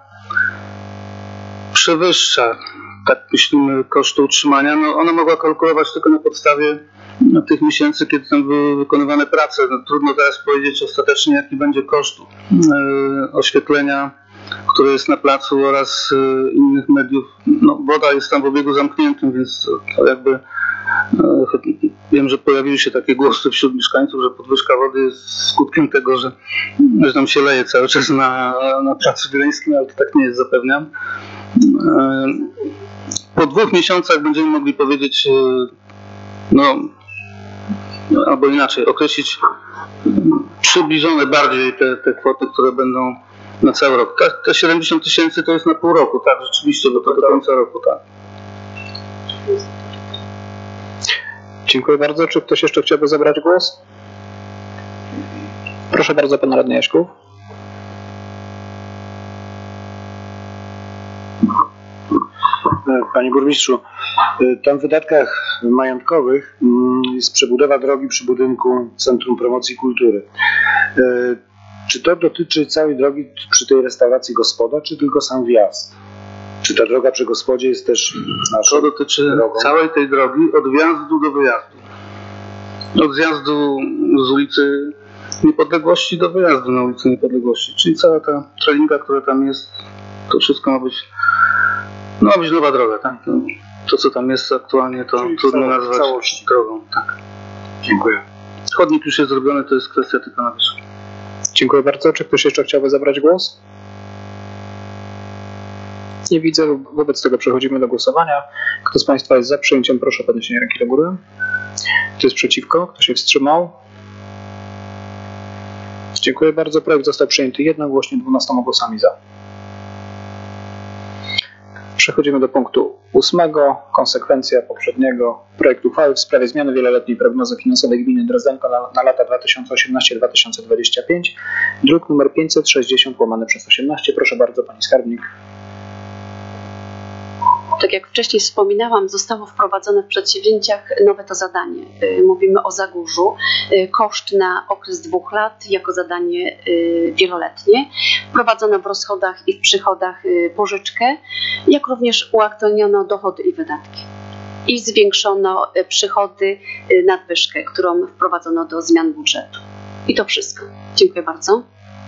Speaker 2: przewyższa, tak myślimy, koszty utrzymania. No ona mogła kalkulować tylko na podstawie tych miesięcy, kiedy tam były wykonywane prace. No, trudno teraz powiedzieć ostatecznie, jaki będzie koszt e, oświetlenia, które jest na placu oraz e, innych mediów. No, woda jest tam w obiegu zamkniętym, więc to, to jakby wiem, że pojawiły się takie głosy wśród mieszkańców, że podwyżka wody jest skutkiem tego, że, że tam się leje cały czas na, na placu Wileńskim, ale to tak nie jest, zapewniam. Po dwóch miesiącach będziemy mogli powiedzieć, no albo inaczej, określić przybliżone bardziej te, te kwoty, które będą na cały rok. Te, te siedemdziesiąt tysięcy to jest na pół roku, tak, rzeczywiście, bo to do końca roku, tak.
Speaker 1: Dziękuję bardzo. Czy ktoś jeszcze chciałby zabrać głos? Proszę bardzo, pan radny Jaśków.
Speaker 8: Panie burmistrzu, tam w wydatkach majątkowych jest przebudowa drogi przy budynku Centrum Promocji Kultury. Czy to dotyczy całej drogi przy tej restauracji Gospoda, czy tylko sam wjazd? Czy ta droga przy Gospodzie jest też naszą
Speaker 2: To dotyczy
Speaker 8: drogą?
Speaker 2: całej tej drogi od wjazdu do wyjazdu. Od zjazdu z ulicy Niepodległości do wyjazdu na ulicę Niepodległości. Czyli cała ta treninga, która tam jest, to wszystko ma być, no, ma być nowa droga. Tak? To, to co tam jest aktualnie, to
Speaker 8: Czyli
Speaker 2: trudno
Speaker 8: cała-
Speaker 2: nazwać
Speaker 8: całość.
Speaker 2: drogą. Tak.
Speaker 8: Dziękuję.
Speaker 2: Chodnik już jest zrobiony, to jest kwestia tylko na wierzchu.
Speaker 1: Dziękuję bardzo. Czy ktoś jeszcze chciałby zabrać głos? Nie widzę. Wobec tego przechodzimy do głosowania. Kto z państwa jest za przyjęciem, proszę o podniesienie ręki do góry. Kto jest przeciwko? Kto się wstrzymał? Dziękuję bardzo. Projekt został przyjęty jednogłośnie dwunastoma głosami za. Przechodzimy do punktu ósmego. Konsekwencja poprzedniego projektu uchwały w sprawie zmiany wieloletniej prognozy finansowej gminy Drezdenko na, na lata dwa tysiące osiemnasty do dwa tysiące dwudziestego piątego. Druk numer pięćset sześćdziesiąt łamane przez osiemnaście. Proszę bardzo, pani skarbnik.
Speaker 4: Tak jak wcześniej wspominałam, zostało wprowadzone w przedsięwzięciach nowe to zadanie. Mówimy o Zagórzu. Koszt na okres dwóch lat jako zadanie wieloletnie. Wprowadzono w rozchodach i w przychodach pożyczkę, jak również uaktualniono dochody i wydatki. I zwiększono przychody, nadwyżkę, którą wprowadzono do zmian budżetu. I to wszystko. Dziękuję bardzo.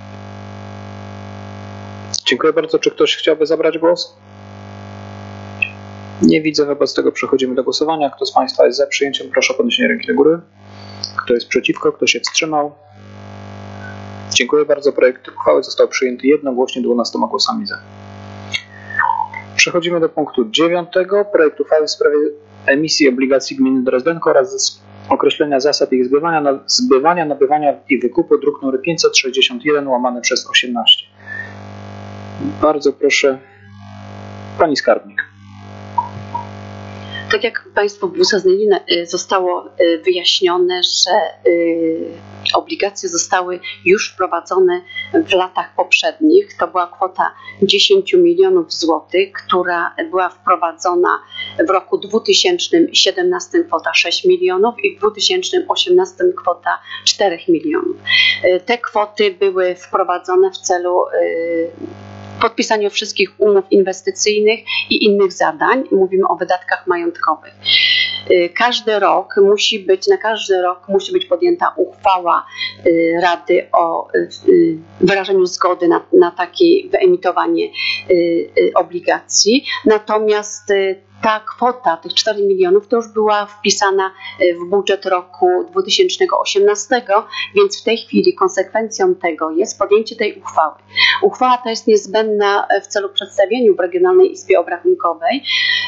Speaker 1: Dziękuję bardzo. Czy ktoś chciałby zabrać głos? Nie widzę, wobec tego przechodzimy do głosowania. Kto z państwa jest za przyjęciem, proszę o podniesienie ręki do góry. Kto jest przeciwko? Kto się wstrzymał? Dziękuję bardzo. Projekt uchwały został przyjęty jednogłośnie dwunastoma głosami za. Przechodzimy do punktu dziewiątego. Projekt uchwały w sprawie emisji obligacji gminy Drezdenko oraz określenia zasad ich zbywania, zbywania, nabywania i wykupu, druk nr pięćset sześćdziesiąt jeden łamane przez osiemnaście. Bardzo proszę, pani skarbnik.
Speaker 4: Tak jak Państwo w uzasadnieniu zostało wyjaśnione, że obligacje zostały już wprowadzone w latach poprzednich. To była kwota dziesięć milionów złotych, która była wprowadzona w roku dwa tysiące siedemnastym kwota sześć milionów i w dwa tysiące osiemnastym kwota cztery milionów. Te kwoty były wprowadzone w celu podpisaniu wszystkich umów inwestycyjnych i innych zadań. Mówimy o wydatkach majątkowych. każdy rok musi być, na każdy rok musi być podjęta uchwała Rady o wyrażeniu zgody na, na takie wyemitowanie obligacji. Natomiast ta kwota tych czterech milionów to już była wpisana w budżet roku dwa tysiące osiemnastego, więc w tej chwili konsekwencją tego jest podjęcie tej uchwały. Uchwała ta jest niezbędna w celu przedstawienia w Regionalnej Izbie Obrachunkowej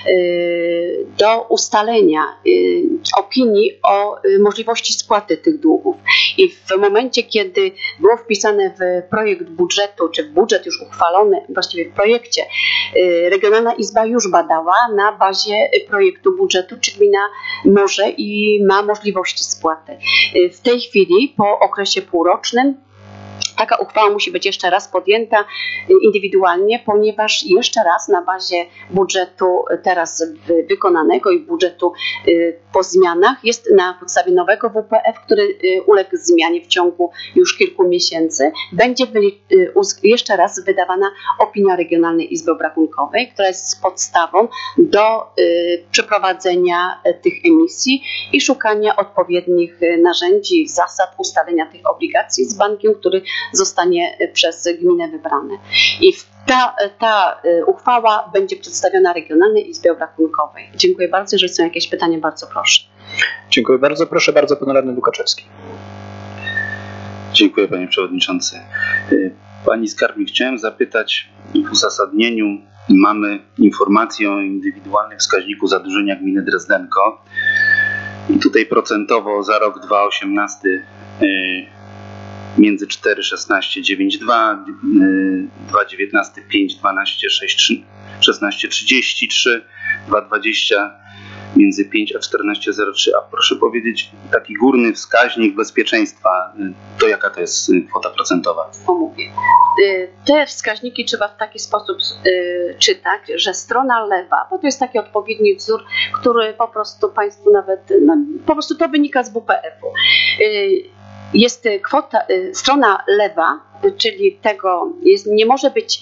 Speaker 4: do ustalenia opinii o możliwości spłaty tych długów. I w momencie, kiedy było wpisane w projekt budżetu, czy w budżet już uchwalony, właściwie w projekcie, Regionalna Izba już badała na bazie projektu budżetu, czy gmina może i ma możliwości spłaty. W tej chwili, po okresie półrocznym, taka uchwała musi być jeszcze raz podjęta indywidualnie, ponieważ jeszcze raz na bazie budżetu teraz wykonanego i budżetu po zmianach jest na podstawie nowego W P F, który uległ zmianie w ciągu już kilku miesięcy, będzie jeszcze raz wydawana opinia Regionalnej Izby Obrachunkowej, która jest podstawą do przeprowadzenia tych emisji i szukania odpowiednich narzędzi, zasad ustalenia tych obligacji z bankiem, który zostanie przez gminę wybrany. I ta, ta uchwała będzie przedstawiona Regionalnej Izbie Obrachunkowej. Dziękuję bardzo. Jeżeli są jakieś pytania, bardzo proszę.
Speaker 1: Dziękuję bardzo. Proszę bardzo, pan radny Lukaczewski.
Speaker 3: Dziękuję, panie przewodniczący. Pani skarbnik, chciałem zapytać, w uzasadnieniu mamy informację o indywidualnym wskaźniku zadłużenia gminy Drezdenko i tutaj procentowo za rok dwa tysiące osiemnasty między cztery, szesnaście, dziewięć, dwa, dwa, dziewiętnaście, pięć, dwanaście, sześć, szesnaście, trzydzieści trzy, dwa, dwadzieścia, między pięć a czternaście, zero trzy. A proszę powiedzieć, taki górny wskaźnik bezpieczeństwa, to jaka to jest kwota procentowa?
Speaker 4: Omówię. Te wskaźniki trzeba w taki sposób czytać, że strona lewa, bo to jest taki odpowiedni wzór, który po prostu Państwu nawet, no, po prostu to wynika z W P F u. Jest kwota, strona lewa, czyli tego jest, nie może być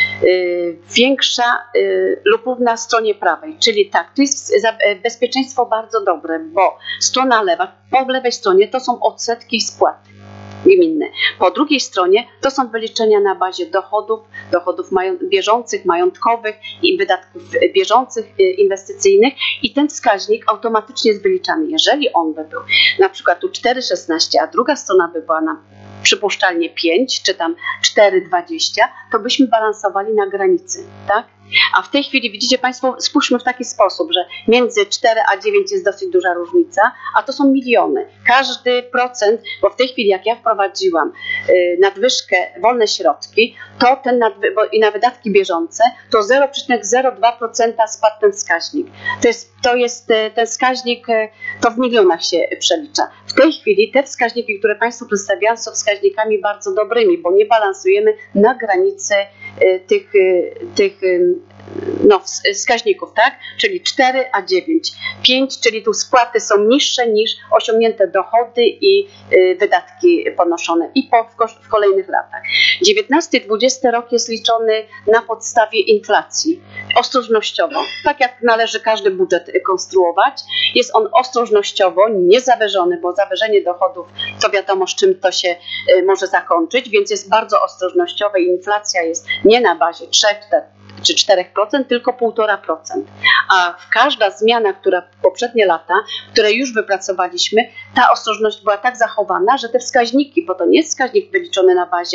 Speaker 4: większa lub równa stronie prawej, czyli tak, to jest bezpieczeństwo bardzo dobre, bo strona lewa, po lewej stronie to są odsetki spłaty gminne. Po drugiej stronie to są wyliczenia na bazie dochodów, dochodów bieżących, majątkowych i wydatków bieżących, inwestycyjnych i ten wskaźnik automatycznie jest wyliczany. Jeżeli on by był na przykład tu cztery szesnaście, a druga strona by była na przypuszczalnie pięć, czy tam cztery dwadzieścia, to byśmy balansowali na granicy, tak? A w tej chwili widzicie Państwo, spójrzmy w taki sposób, że między cztery a dziewięć jest dosyć duża różnica, a to są miliony. Każdy procent, bo w tej chwili jak ja wprowadziłam y, nadwyżkę, wolne środki, to ten nadwy- bo i na wydatki bieżące, to zero przecinek zero dwa procent spadł ten wskaźnik. To jest, to jest y, ten wskaźnik, y, to w milionach się przelicza. W tej chwili te wskaźniki, które Państwu przedstawiałam, są wskaźnikami bardzo dobrymi, bo nie balansujemy na granicy y, tych, y, tych y, no, wskaźników, tak? Czyli cztery a dziewięć. pięć, czyli tu spłaty są niższe niż osiągnięte dochody i y, wydatki ponoszone i po, w, w kolejnych latach. dziewiętnasty dwudziesty rok jest liczony na podstawie inflacji, ostrożnościowo, tak jak należy każdy budżet konstruować. Jest on ostrożnościowo, niezawyżony, bo zawyżenie dochodów to wiadomo, z czym to się y, może zakończyć, więc jest bardzo ostrożnościowe i inflacja jest nie na bazie trzy czy cztery procent, tylko półtora procent. A w każda zmiana, która w poprzednie lata, które już wypracowaliśmy, ta ostrożność była tak zachowana, że te wskaźniki, bo to nie jest wskaźnik wyliczony na bazie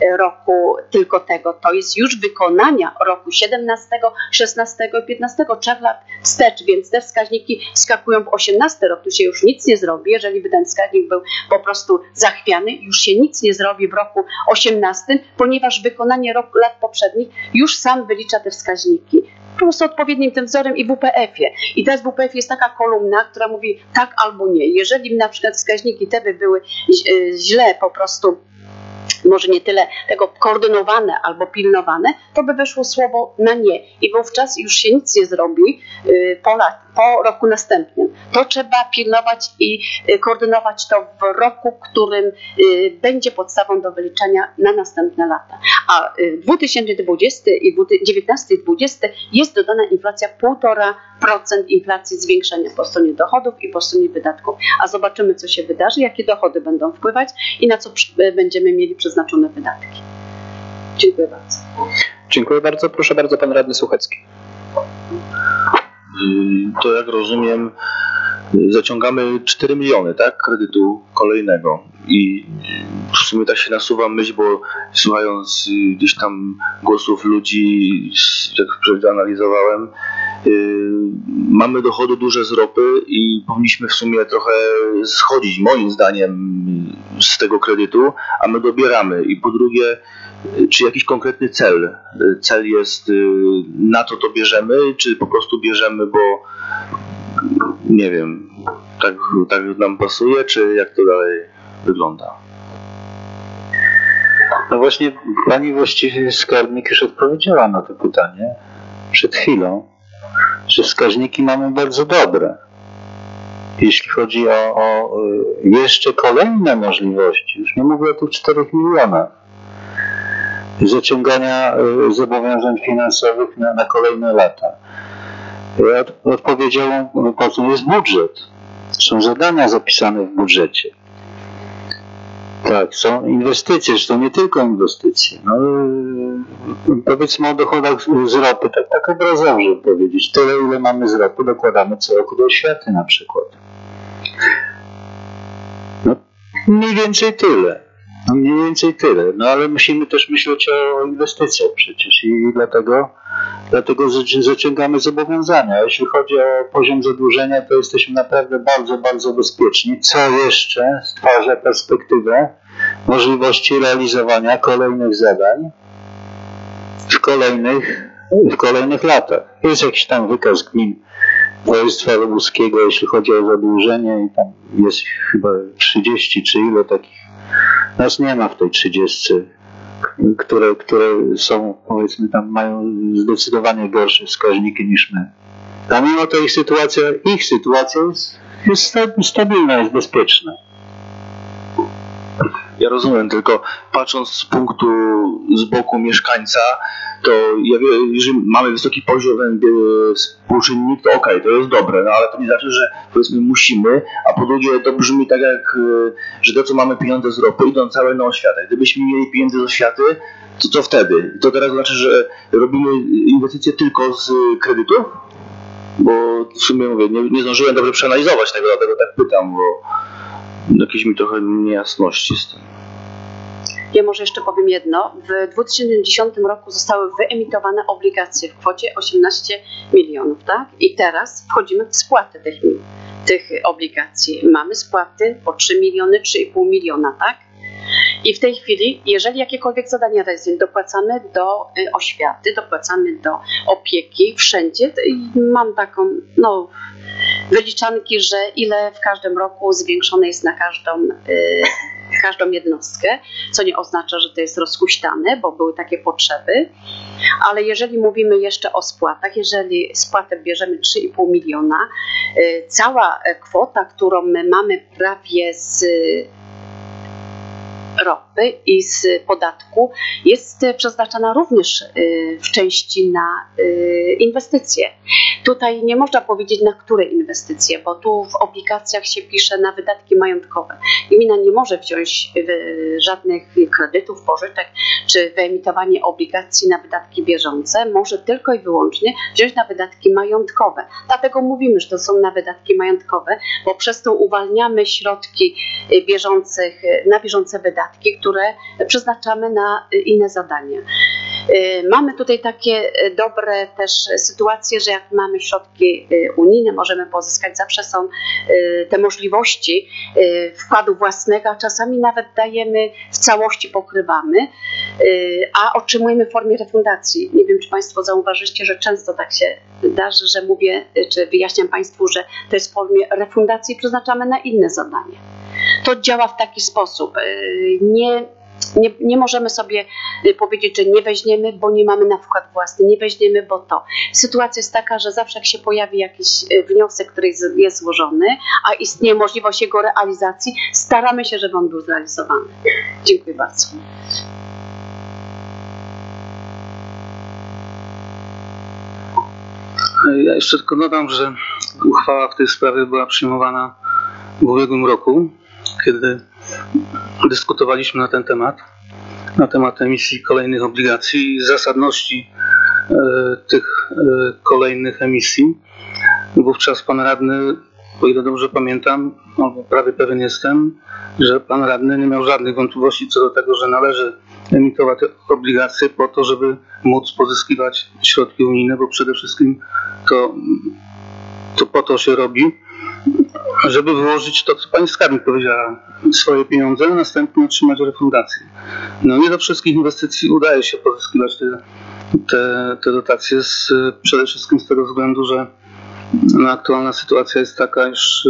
Speaker 4: roku tylko tego, to jest już wykonania roku siedemnastego, szesnastego i piętnastego, trzech lat wstecz, więc te wskaźniki skakują w osiemnasty rok, tu się już nic nie zrobi, jeżeli by ten wskaźnik był po prostu zachwiany, już się nic nie zrobi w roku osiemnastym, ponieważ wykonanie roku, lat poprzednich już sam wylicza te wskaźniki. Po prostu odpowiednim tym wzorem i w W P F ie. I teraz w W P F ie jest taka kolumna, która mówi tak albo nie. Jeżeli na przykład wskaźniki te by były źle po prostu może nie tyle tego koordynowane albo pilnowane, to by weszło słowo na nie i wówczas już się nic nie zrobi po, lat, po roku następnym. To trzeba pilnować i koordynować to w roku, którym będzie podstawą do wyliczania na następne lata. A dwa tysiące dwudziesty i dziewiętnasty i dwudziesty jest dodana inflacja półtora procent inflacji zwiększenia po stronie dochodów i po stronie wydatków. A zobaczymy, co się wydarzy, jakie dochody będą wpływać i na co będziemy mieli przeznaczone wydatki. Dziękuję bardzo.
Speaker 1: Dziękuję bardzo. Proszę bardzo, pan radny Suchecki.
Speaker 7: To jak rozumiem, zaciągamy cztery miliony, tak, kredytu kolejnego i w sumie tak się nasuwa myśl, bo słuchając gdzieś tam głosów ludzi, jak przeanalizowałem, mamy dochody duże z ropy i powinniśmy w sumie trochę schodzić, moim zdaniem, z tego kredytu, a my dobieramy. I po drugie, czy jakiś konkretny cel? Cel jest, na to to bierzemy, czy po prostu bierzemy, bo nie wiem, tak, tak nam pasuje, czy jak to dalej wygląda?
Speaker 6: No właśnie pani właściwie skarbnik już odpowiedziała na to pytanie przed chwilą, że wskaźniki mamy bardzo dobre. Jeśli chodzi o, o jeszcze kolejne możliwości, już nie mówię o tych czterech milionach, zaciągania zobowiązań finansowych na, na kolejne lata. Od, odpowiedzią po co jest budżet. Są zadania zapisane w budżecie. Tak, są inwestycje, zresztą nie tylko inwestycje. No, powiedzmy o dochodach z ropy, tak, tak obrazowo żeby powiedzieć. Tyle, ile mamy z ropy, dokładamy co roku do oświaty na przykład. No, mniej więcej tyle. No, mniej więcej tyle. No ale musimy też myśleć o inwestycjach przecież i dlatego, dlatego zaciągamy zobowiązania. Jeśli chodzi o poziom zadłużenia, to jesteśmy naprawdę bardzo, bardzo bezpieczni, co jeszcze stwarza perspektywę możliwości realizowania kolejnych zadań w kolejnych, w kolejnych latach. Jest jakiś tam wykaz gmin województwa lubuskiego, jeśli chodzi o zadłużenie i tam jest chyba trzydzieści czy ile takich. Nas nie ma w tej trzydziestce, które, które są, powiedzmy, tam mają zdecydowanie gorsze wskaźniki niż my. A mimo to ich sytuacja, ich sytuacja jest, jest stabilna, jest bezpieczna.
Speaker 7: Ja rozumiem, tylko patrząc z punktu, z boku mieszkańca, to ja wiem, jeżeli mamy wysoki poziom współczynnik, to okej, okay, to jest dobre, no ale to nie znaczy, że powiedzmy musimy, a po drugie to brzmi tak jak, że to co mamy pieniądze z ropy idą całe na oświatę. Gdybyśmy mieli pieniądze z oświaty, to co wtedy? To teraz znaczy, że robimy inwestycje tylko z kredytów? Bo w sumie mówię, nie, nie zdążyłem dobrze przeanalizować tego, dlatego tak pytam, bo jakieś mi trochę niejasności z tym.
Speaker 4: Ja może jeszcze powiem jedno. W dwa tysiące dziesiątym roku zostały wyemitowane obligacje w kwocie osiemnaście milionów, tak? I teraz wchodzimy w spłatę tych, tych obligacji. Mamy spłaty po trzy miliony, trzy i pół miliona, tak? I w tej chwili, jeżeli jakiekolwiek zadania dopłacamy do oświaty, dopłacamy do opieki, wszędzie, i mam taką, no, wyliczanki, że ile w każdym roku zwiększone jest na każdą, y, każdą jednostkę, co nie oznacza, że to jest rozhuśtane, bo były takie potrzeby, ale jeżeli mówimy jeszcze o spłatach, jeżeli spłatę bierzemy trzy i pół miliona, y, cała kwota, którą my mamy prawie z ropy i z podatku jest przeznaczana również w części na inwestycje. Tutaj nie można powiedzieć, na które inwestycje, bo tu w obligacjach się pisze na wydatki majątkowe. Gmina nie może wziąć żadnych kredytów, pożyczek czy wyemitowanie obligacji na wydatki bieżące. Może tylko i wyłącznie wziąć na wydatki majątkowe. Dlatego mówimy, że to są na wydatki majątkowe, bo przez to uwalniamy środki bieżących, na bieżące wydatki, które przeznaczamy na inne zadania. Mamy tutaj takie dobre też sytuacje, że jak mamy środki unijne, możemy pozyskać, zawsze są te możliwości wkładu własnego, a czasami nawet dajemy, w całości pokrywamy, a otrzymujemy w formie refundacji. Nie wiem, czy Państwo zauważyliście, że często tak się zdarzy, że mówię, czy wyjaśniam Państwu, że to jest w formie refundacji, przeznaczamy na inne zadania. To działa w taki sposób. Nie, Nie, nie możemy sobie powiedzieć, że nie weźmiemy, bo nie mamy na wkład własny, nie weźmiemy, bo to. Sytuacja jest taka, że zawsze jak się pojawi jakiś wniosek, który jest złożony, a istnieje możliwość jego realizacji, staramy się, żeby on był zrealizowany. Dziękuję bardzo.
Speaker 2: Ja jeszcze tylko dodam, że uchwała w tej sprawie była przyjmowana w ubiegłym roku, kiedy dyskutowaliśmy na ten temat, na temat emisji kolejnych obligacji i zasadności e, tych e, kolejnych emisji. Wówczas pan radny, o ile dobrze pamiętam, albo prawie pewien jestem, że pan radny nie miał żadnych wątpliwości co do tego, że należy emitować obligacje po to, żeby móc pozyskiwać środki unijne, bo przede wszystkim to, to po to się robi, żeby wyłożyć to, co pani skarbnik powiedziała, swoje pieniądze, a następnie otrzymać refundację. No nie do wszystkich inwestycji udaje się pozyskiwać te, te, te dotacje, z, przede wszystkim z tego względu, że no, aktualna sytuacja jest taka, iż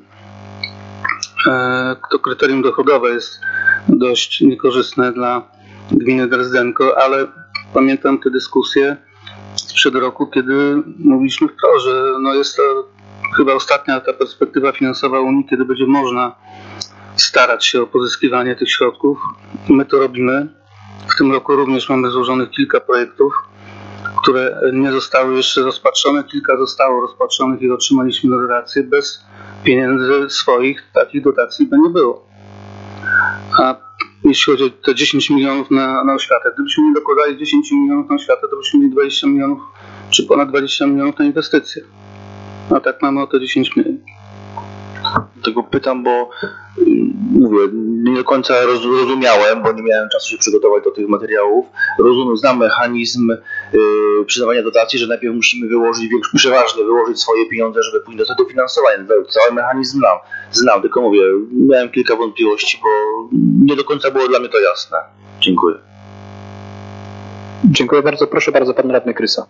Speaker 2: e, to kryterium dochodowe jest dość niekorzystne dla gminy Drezdenko, ale pamiętam te dyskusje sprzed roku, kiedy mówiliśmy wprost, że no jest to chyba ostatnia ta perspektywa finansowa Unii, kiedy będzie można starać się o pozyskiwanie tych środków. My to robimy. W tym roku również mamy złożonych kilka projektów, które nie zostały jeszcze rozpatrzone. Kilka zostało rozpatrzonych i otrzymaliśmy dotacje. Bez pieniędzy swoich takich dotacji by nie było. A jeśli chodzi o te dziesięć milionów na, na oświatę, gdybyśmy nie dokładali dziesięć milionów na oświatę, to byśmy mieli dwadzieścia milionów czy ponad dwadzieścia milionów na inwestycje. A tak mamy o te dziesięć milionów.
Speaker 7: Dlatego pytam, bo mówię, nie do końca roz, rozumiałem, bo nie miałem czasu się przygotować do tych materiałów. Rozumiem, znam mechanizm yy, przyznawania dotacji, że najpierw musimy wyłożyć, przeważnie wyłożyć swoje pieniądze, żeby pójść do tego dofinansowania. Cały mechanizm znam, znam, tylko mówię, miałem kilka wątpliwości, bo nie do końca było dla mnie to jasne. Dziękuję.
Speaker 1: Dziękuję bardzo. Proszę bardzo, pan radny Krysa.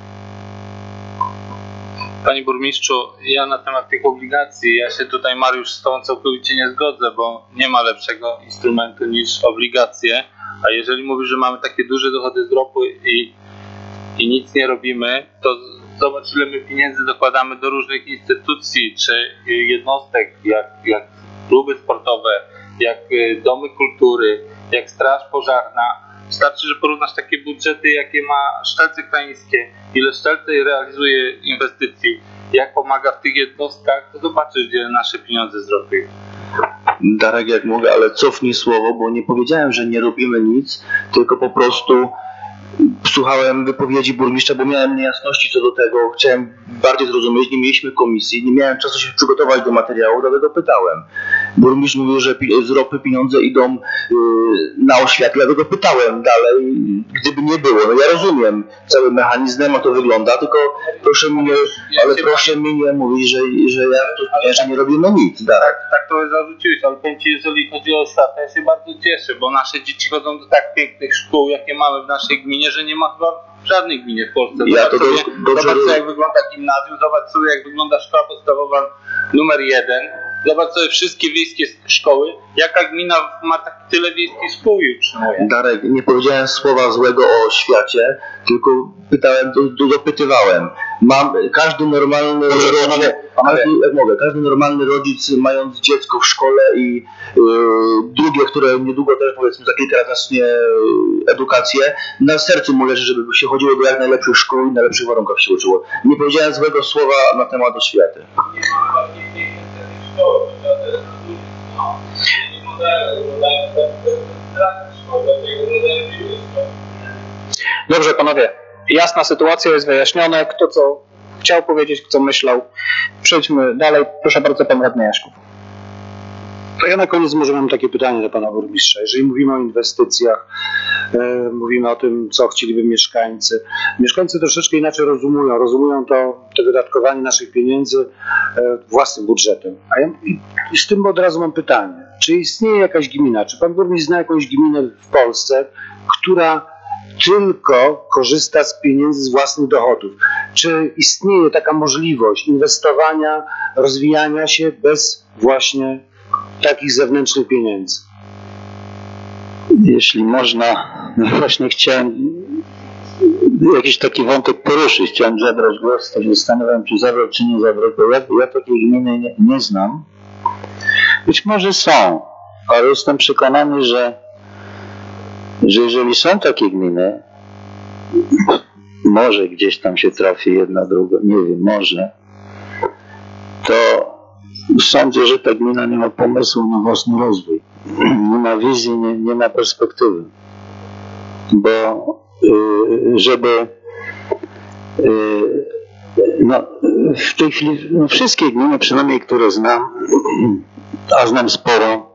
Speaker 9: Panie burmistrzu, ja na temat tych obligacji, ja się tutaj, Mariusz, z Tobą całkowicie nie zgodzę, bo nie ma lepszego instrumentu niż obligacje, a jeżeli mówisz, że mamy takie duże dochody z ropu i, i nic nie robimy, to zobacz, ile my pieniędzy dokładamy do różnych instytucji czy jednostek, jak, jak kluby sportowe, jak domy kultury, jak straż pożarna. Wystarczy, że porównasz takie budżety, jakie ma Szczelce Krajeńskie, ile Szczelce realizuje inwestycji, jak pomaga w tych jednostkach, to zobaczysz, gdzie nasze pieniądze zrobiły.
Speaker 7: Darek, jak mogę, ale cofnij słowo, bo nie powiedziałem, że nie robimy nic, tylko po prostu słuchałem wypowiedzi burmistrza, bo miałem niejasności co do tego, chciałem bardziej zrozumieć, nie mieliśmy komisji, nie miałem czasu się przygotować do materiału, dlatego pytałem. Burmistrz mówił, że z ropy pieniądze idą yy, na oświatę, dlatego pytałem dalej, gdyby nie było. No ja rozumiem cały mechanizm, a to wygląda, tylko proszę mi nie, ale proszę mi nie mówić, że, że ja to, że nie robimy nic. Tak,
Speaker 9: tak, tak to zarzuciłeś, ale powiem Ci, jeżeli chodzi o oświatę, ja się bardzo cieszę, bo nasze dzieci chodzą do tak pięknych szkół, jakie mamy w naszej gminie, że nie ma chyba w żadnej gminie w Polsce. Zobacz,
Speaker 7: ja to
Speaker 9: sobie,
Speaker 7: dobrze,
Speaker 9: zobacz
Speaker 7: dobrze.
Speaker 9: jak wygląda gimnazjum, zobacz sobie jak wygląda szkoła podstawowa numer jeden, zobacz sobie wszystkie wiejskie szkoły, jaka gmina ma tak tyle wiejskich szkół i utrzymuje.
Speaker 7: Darek, nie powiedziałem słowa złego o oświacie, tylko pytałem, do, do, dopytywałem. Mam, każdy normalny rodzic, każdy, jak mogę, każdy normalny rodzic, mając dziecko w szkole i yy, drugie, które niedługo też powiedzmy za kilka lat zacznie edukację, na sercu mu leży, żeby się chodziło do jak najlepszych szkół i na lepszych warunkach się uczyło. Nie powiedziałem złego słowa na temat oświaty.
Speaker 1: Dobrze, panowie. Jasna sytuacja jest wyjaśnione. Kto co chciał powiedzieć, kto myślał. Przejdźmy dalej. Proszę bardzo, pan radny Jaszków.
Speaker 8: To ja na koniec może mam takie pytanie do pana burmistrza. Jeżeli mówimy o inwestycjach, e, mówimy o tym, co chcieliby mieszkańcy. Mieszkańcy troszeczkę inaczej rozumują. Rozumują to, to wydatkowanie naszych pieniędzy e, własnym budżetem. A ja i, i z tym od razu mam pytanie. Czy istnieje jakaś gmina, czy pan burmistrz zna jakąś gminę w Polsce, która tylko korzysta z pieniędzy z własnych dochodów? Czy istnieje taka możliwość inwestowania, rozwijania się bez właśnie takich zewnętrznych pieniędzy?
Speaker 6: Jeśli można, no właśnie chciałem jakiś taki wątek poruszyć. Chciałem zabrać głos, to się zastanawiam, czy zabrać, czy nie zabrać, bo ja, ja takiej gminy nie, nie znam. Być może są, ale jestem przekonany, że, że jeżeli są takie gminy, może gdzieś tam się trafi jedna, druga, nie wiem, może, to sądzę, że ta gmina nie ma pomysłu na własny rozwój. Nie ma wizji, nie, nie ma perspektywy. Bo yy, żeby yy, no, w tej chwili no, wszystkie gminy, przynajmniej które znam, a znam sporo,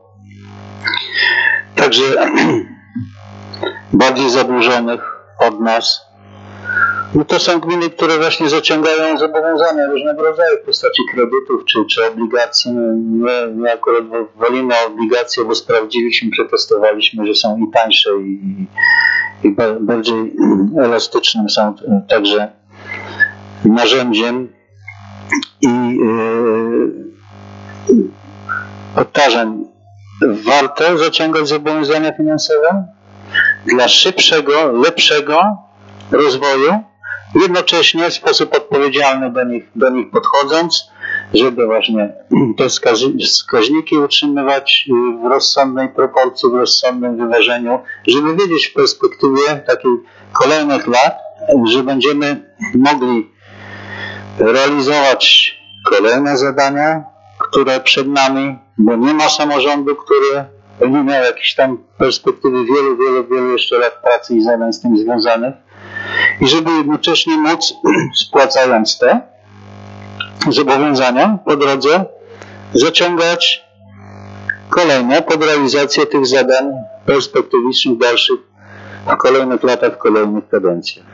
Speaker 6: także bardziej zadłużonych od nas, no to są gminy, które właśnie zaciągają zobowiązania różnego rodzaju w postaci kredytów czy, czy obligacji. My, my akurat wolimy obligacje, bo sprawdziliśmy, przetestowaliśmy, że są i tańsze i, i ba, bardziej elastycznym są także narzędziem i yy, powtarzam, warto zaciągać zobowiązania finansowe dla szybszego, lepszego rozwoju, jednocześnie w sposób odpowiedzialny do nich, do nich podchodząc, żeby właśnie te wskaźniki utrzymywać w rozsądnej proporcji, w rozsądnym wyważeniu, żeby wiedzieć w perspektywie takiej kolejnych lat, że będziemy mogli realizować kolejne zadania, które przed nami, bo nie ma samorządu, który nie miał jakiejś tam perspektywy wielu, wielu, wielu jeszcze lat pracy i zadań z tym związanych. I żeby jednocześnie móc, spłacając te zobowiązania po drodze, zaciągać kolejne pod realizację tych zadań perspektywicznych, dalszych w kolejnych latach, w kolejnych kadencjach.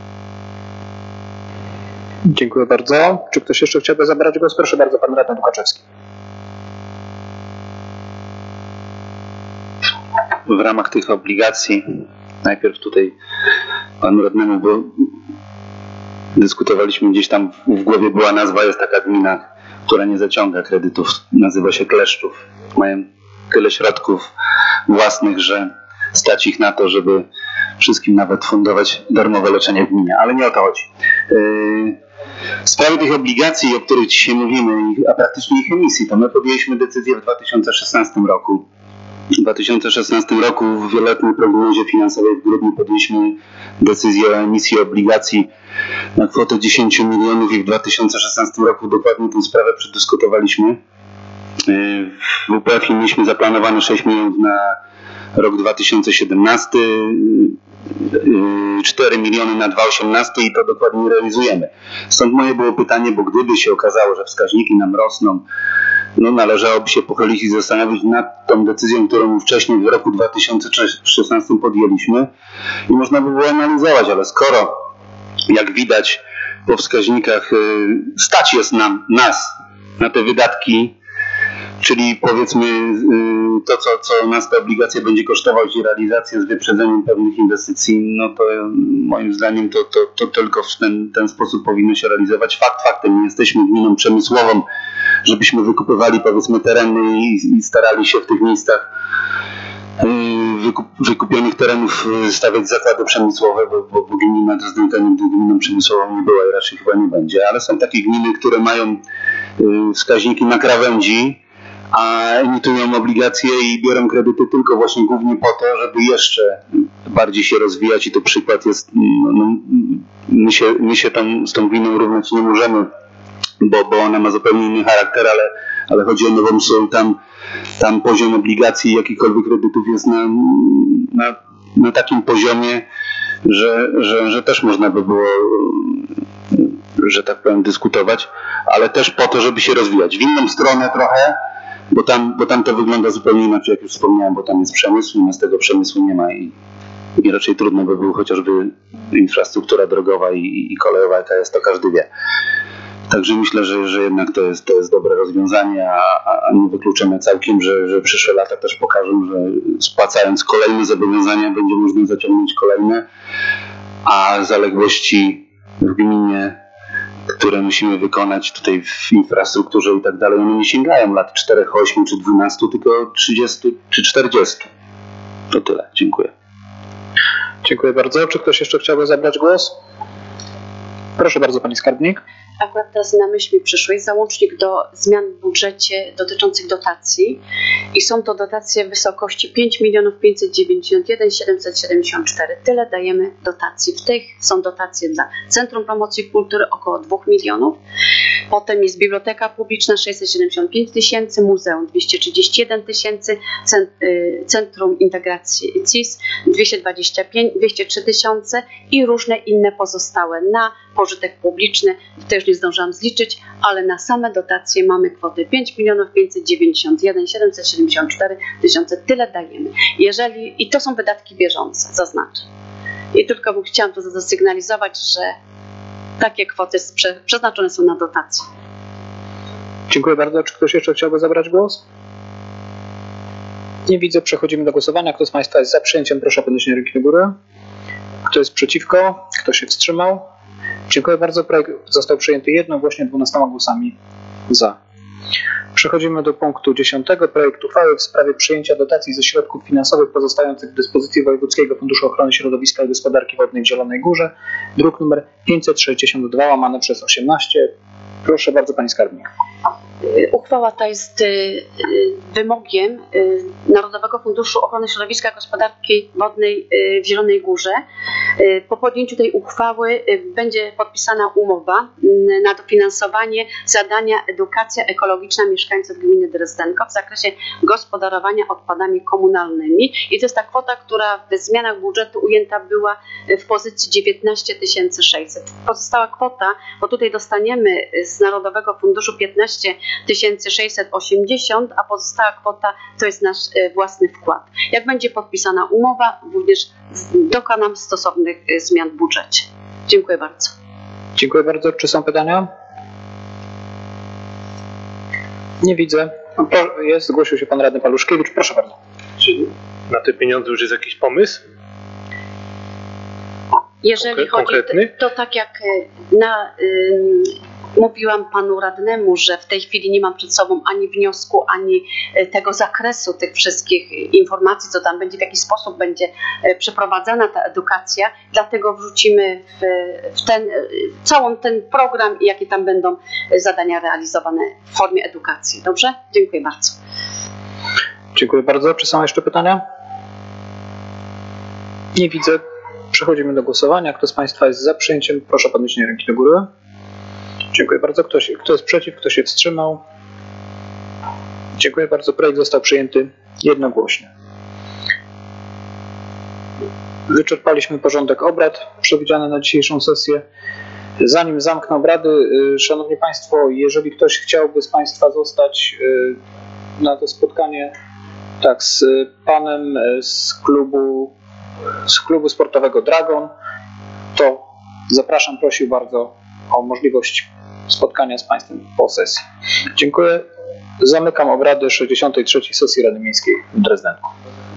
Speaker 1: Dziękuję bardzo. Czy ktoś jeszcze chciałby zabrać głos? Proszę bardzo, pan radny Dukaczewski.
Speaker 3: W ramach tych obligacji, najpierw tutaj panu radnemu, bo dyskutowaliśmy gdzieś tam, w głowie była nazwa, jest taka gmina, która nie zaciąga kredytów, nazywa się Kleszczów. Mają tyle środków własnych, że stać ich na to, żeby wszystkim nawet fundować darmowe leczenie w gminie, ale nie o to chodzi. W sprawie tych obligacji, o których dzisiaj mówimy, a praktycznie ich emisji, to my podjęliśmy decyzję w dwa tysiące szesnastym roku. W dwa tysiące szesnastym roku w wieloletniej prognozie finansowej w grudniu podjęliśmy decyzję o emisji obligacji na kwotę dziesięć milionów i w dwa tysiące szesnastym roku dokładnie tę sprawę przedyskutowaliśmy. W W P F-ie mieliśmy zaplanowane sześć milionów na rok dwa tysiące siedemnasty, cztery miliony na dwa tysiące osiemnasty i to dokładnie realizujemy. Stąd moje było pytanie, bo gdyby się okazało, że wskaźniki nam rosną, no należałoby się pochylić i zastanowić nad tą decyzją, którą wcześniej w roku dwa tysiące szesnastym podjęliśmy i można by było analizować, ale skoro, jak widać po wskaźnikach, stać jest nam, nas na te wydatki, czyli powiedzmy to, co, co nas ta obligacja będzie kosztować i realizacja z wyprzedzeniem pewnych inwestycji, no to moim zdaniem to, to, to tylko w ten, ten sposób powinno się realizować. Fakt faktem, nie jesteśmy gminą przemysłową, żebyśmy wykupywali powiedzmy tereny i, i starali się w tych miejscach wykup, wykupionych terenów stawiać zakłady przemysłowe, bo, bo, bo gmina Dresdenka nigdy gminą przemysłową nie była i raczej chyba nie będzie, ale są takie gminy, które mają wskaźniki na krawędzi, a emitują obligacje i biorą kredyty tylko właśnie głównie po to, żeby jeszcze bardziej się rozwijać i to przykład jest, no, my się, my się tam z tą gminą równać nie możemy, bo, bo ona ma zupełnie inny charakter, ale, ale chodzi o Nową Sól, tam, tam poziom obligacji i jakichkolwiek kredytów jest na, na, na takim poziomie, że, że, że też można by było, że tak powiem, dyskutować, ale też po to, żeby się rozwijać. W inną stronę trochę, bo tam, bo tam to wygląda zupełnie inaczej, jak już wspomniałem, bo tam jest przemysł, u nas tego przemysłu nie ma i, i raczej trudno by było chociażby infrastruktura drogowa i, i kolejowa, jaka jest, to każdy wie. Także myślę, że, że jednak to jest, to jest dobre rozwiązanie, a, a nie wykluczone całkiem, że, że przyszłe lata też pokażą, że spłacając kolejne zobowiązania będzie można zaciągnąć kolejne, a zaległości w gminie, które musimy wykonać tutaj w infrastrukturze i tak dalej, one nie sięgają lat czterech, ośmiu czy dwunastu, tylko trzydziestu czy czterdziestu.
Speaker 7: To tyle. Dziękuję.
Speaker 1: Dziękuję bardzo. Czy ktoś jeszcze chciałby zabrać głos? Proszę bardzo, pani skarbnik.
Speaker 4: Akurat teraz na myśl mi przyszło, jest załącznik do zmian w budżecie dotyczących dotacji i są to dotacje w wysokości pięć milionów pięćset dziewięćdziesiąt jeden tysięcy siedemset siedemdziesiąt cztery. Tyle dajemy dotacji. W tych są dotacje dla Centrum Promocji Kultury około dwa miliony. Potem jest Biblioteka Publiczna sześćset siedemdziesiąt pięć tysięcy, Muzeum dwieście trzydzieści jeden tysięcy, Centrum Integracji C I S dwieście dwadzieścia pięć, dwieście trzy tysiące i różne inne pozostałe na pożytek publiczny. Też nie zdążyłam zliczyć, ale na same dotacje mamy kwotę pięć milionów pięćset dziewięćdziesiąt jeden tysięcy siedemset siedemdziesiąt cztery tysiące. Tyle dajemy. Jeżeli, i to są wydatki bieżące, zaznaczę. I tylko chciałam to zasygnalizować, że takie kwoty sprze- przeznaczone są na dotacje.
Speaker 1: Dziękuję bardzo. Czy ktoś jeszcze chciałby zabrać głos? Nie widzę. Przechodzimy do głosowania. Kto z Państwa jest za przyjęciem, proszę o podniesienie ręki do góry. Kto jest przeciwko? Kto się wstrzymał? Dziękuję bardzo. Projekt został przyjęty jednogłośnie dwunastoma głosami za. Przechodzimy do punktu dziesiątego. Projekt uchwały w sprawie przyjęcia dotacji ze środków finansowych pozostających w dyspozycji Wojewódzkiego Funduszu Ochrony Środowiska i Gospodarki Wodnej w Zielonej Górze. Druk nr pięćset sześćdziesiąt dwa łamane przez osiemnaście. Proszę bardzo, pani skarbnik.
Speaker 4: Uchwała ta jest wymogiem Narodowego Funduszu Ochrony Środowiska i Gospodarki Wodnej w Zielonej Górze. Po podjęciu tej uchwały będzie podpisana umowa na dofinansowanie zadania edukacja ekologiczna mieszkańców gminy Drezdenko w zakresie gospodarowania odpadami komunalnymi. I to jest ta kwota, która w zmianach budżetu ujęta była w pozycji dziewiętnaście tysięcy sześćset. Pozostała kwota, bo tutaj dostaniemy z Narodowego Funduszu piętnaście tysięcy sześćset osiemdziesiąt, a pozostała kwota to jest nasz własny wkład. Jak będzie podpisana umowa, również dokonam stosownych zmian w budżecie. Dziękuję bardzo.
Speaker 1: Dziękuję bardzo. Czy są pytania? Nie widzę. Jest, zgłosił się pan radny Paluszkiewicz. Proszę bardzo.
Speaker 10: Czy na te pieniądze już jest jakiś pomysł?
Speaker 4: Jeżeli chodzi, to, to tak jak na, y, mówiłam panu radnemu, że w tej chwili nie mam przed sobą ani wniosku, ani tego zakresu tych wszystkich informacji, co tam będzie, w jaki sposób będzie przeprowadzana ta edukacja, dlatego wrzucimy w, w ten, całą ten program i jakie tam będą zadania realizowane w formie edukacji. Dobrze? Dziękuję bardzo.
Speaker 1: Dziękuję bardzo. Czy są jeszcze pytania? Nie widzę. Przechodzimy do głosowania. Kto z Państwa jest za przyjęciem, proszę o podniesienie ręki do góry. Dziękuję bardzo. Kto, się, kto jest przeciw, kto się wstrzymał? Dziękuję bardzo. Projekt został przyjęty jednogłośnie. Wyczerpaliśmy porządek obrad przewidziany na dzisiejszą sesję. Zanim zamknę obrady, Szanowni Państwo, jeżeli ktoś chciałby z Państwa zostać na to spotkanie, tak, z panem z klubu, z klubu sportowego Dragon, to zapraszam, prosił bardzo o możliwość spotkania z Państwem po sesji. Dziękuję. Zamykam obrady sześćdziesiątej trzeciej sesji Rady Miejskiej w Drezdenku.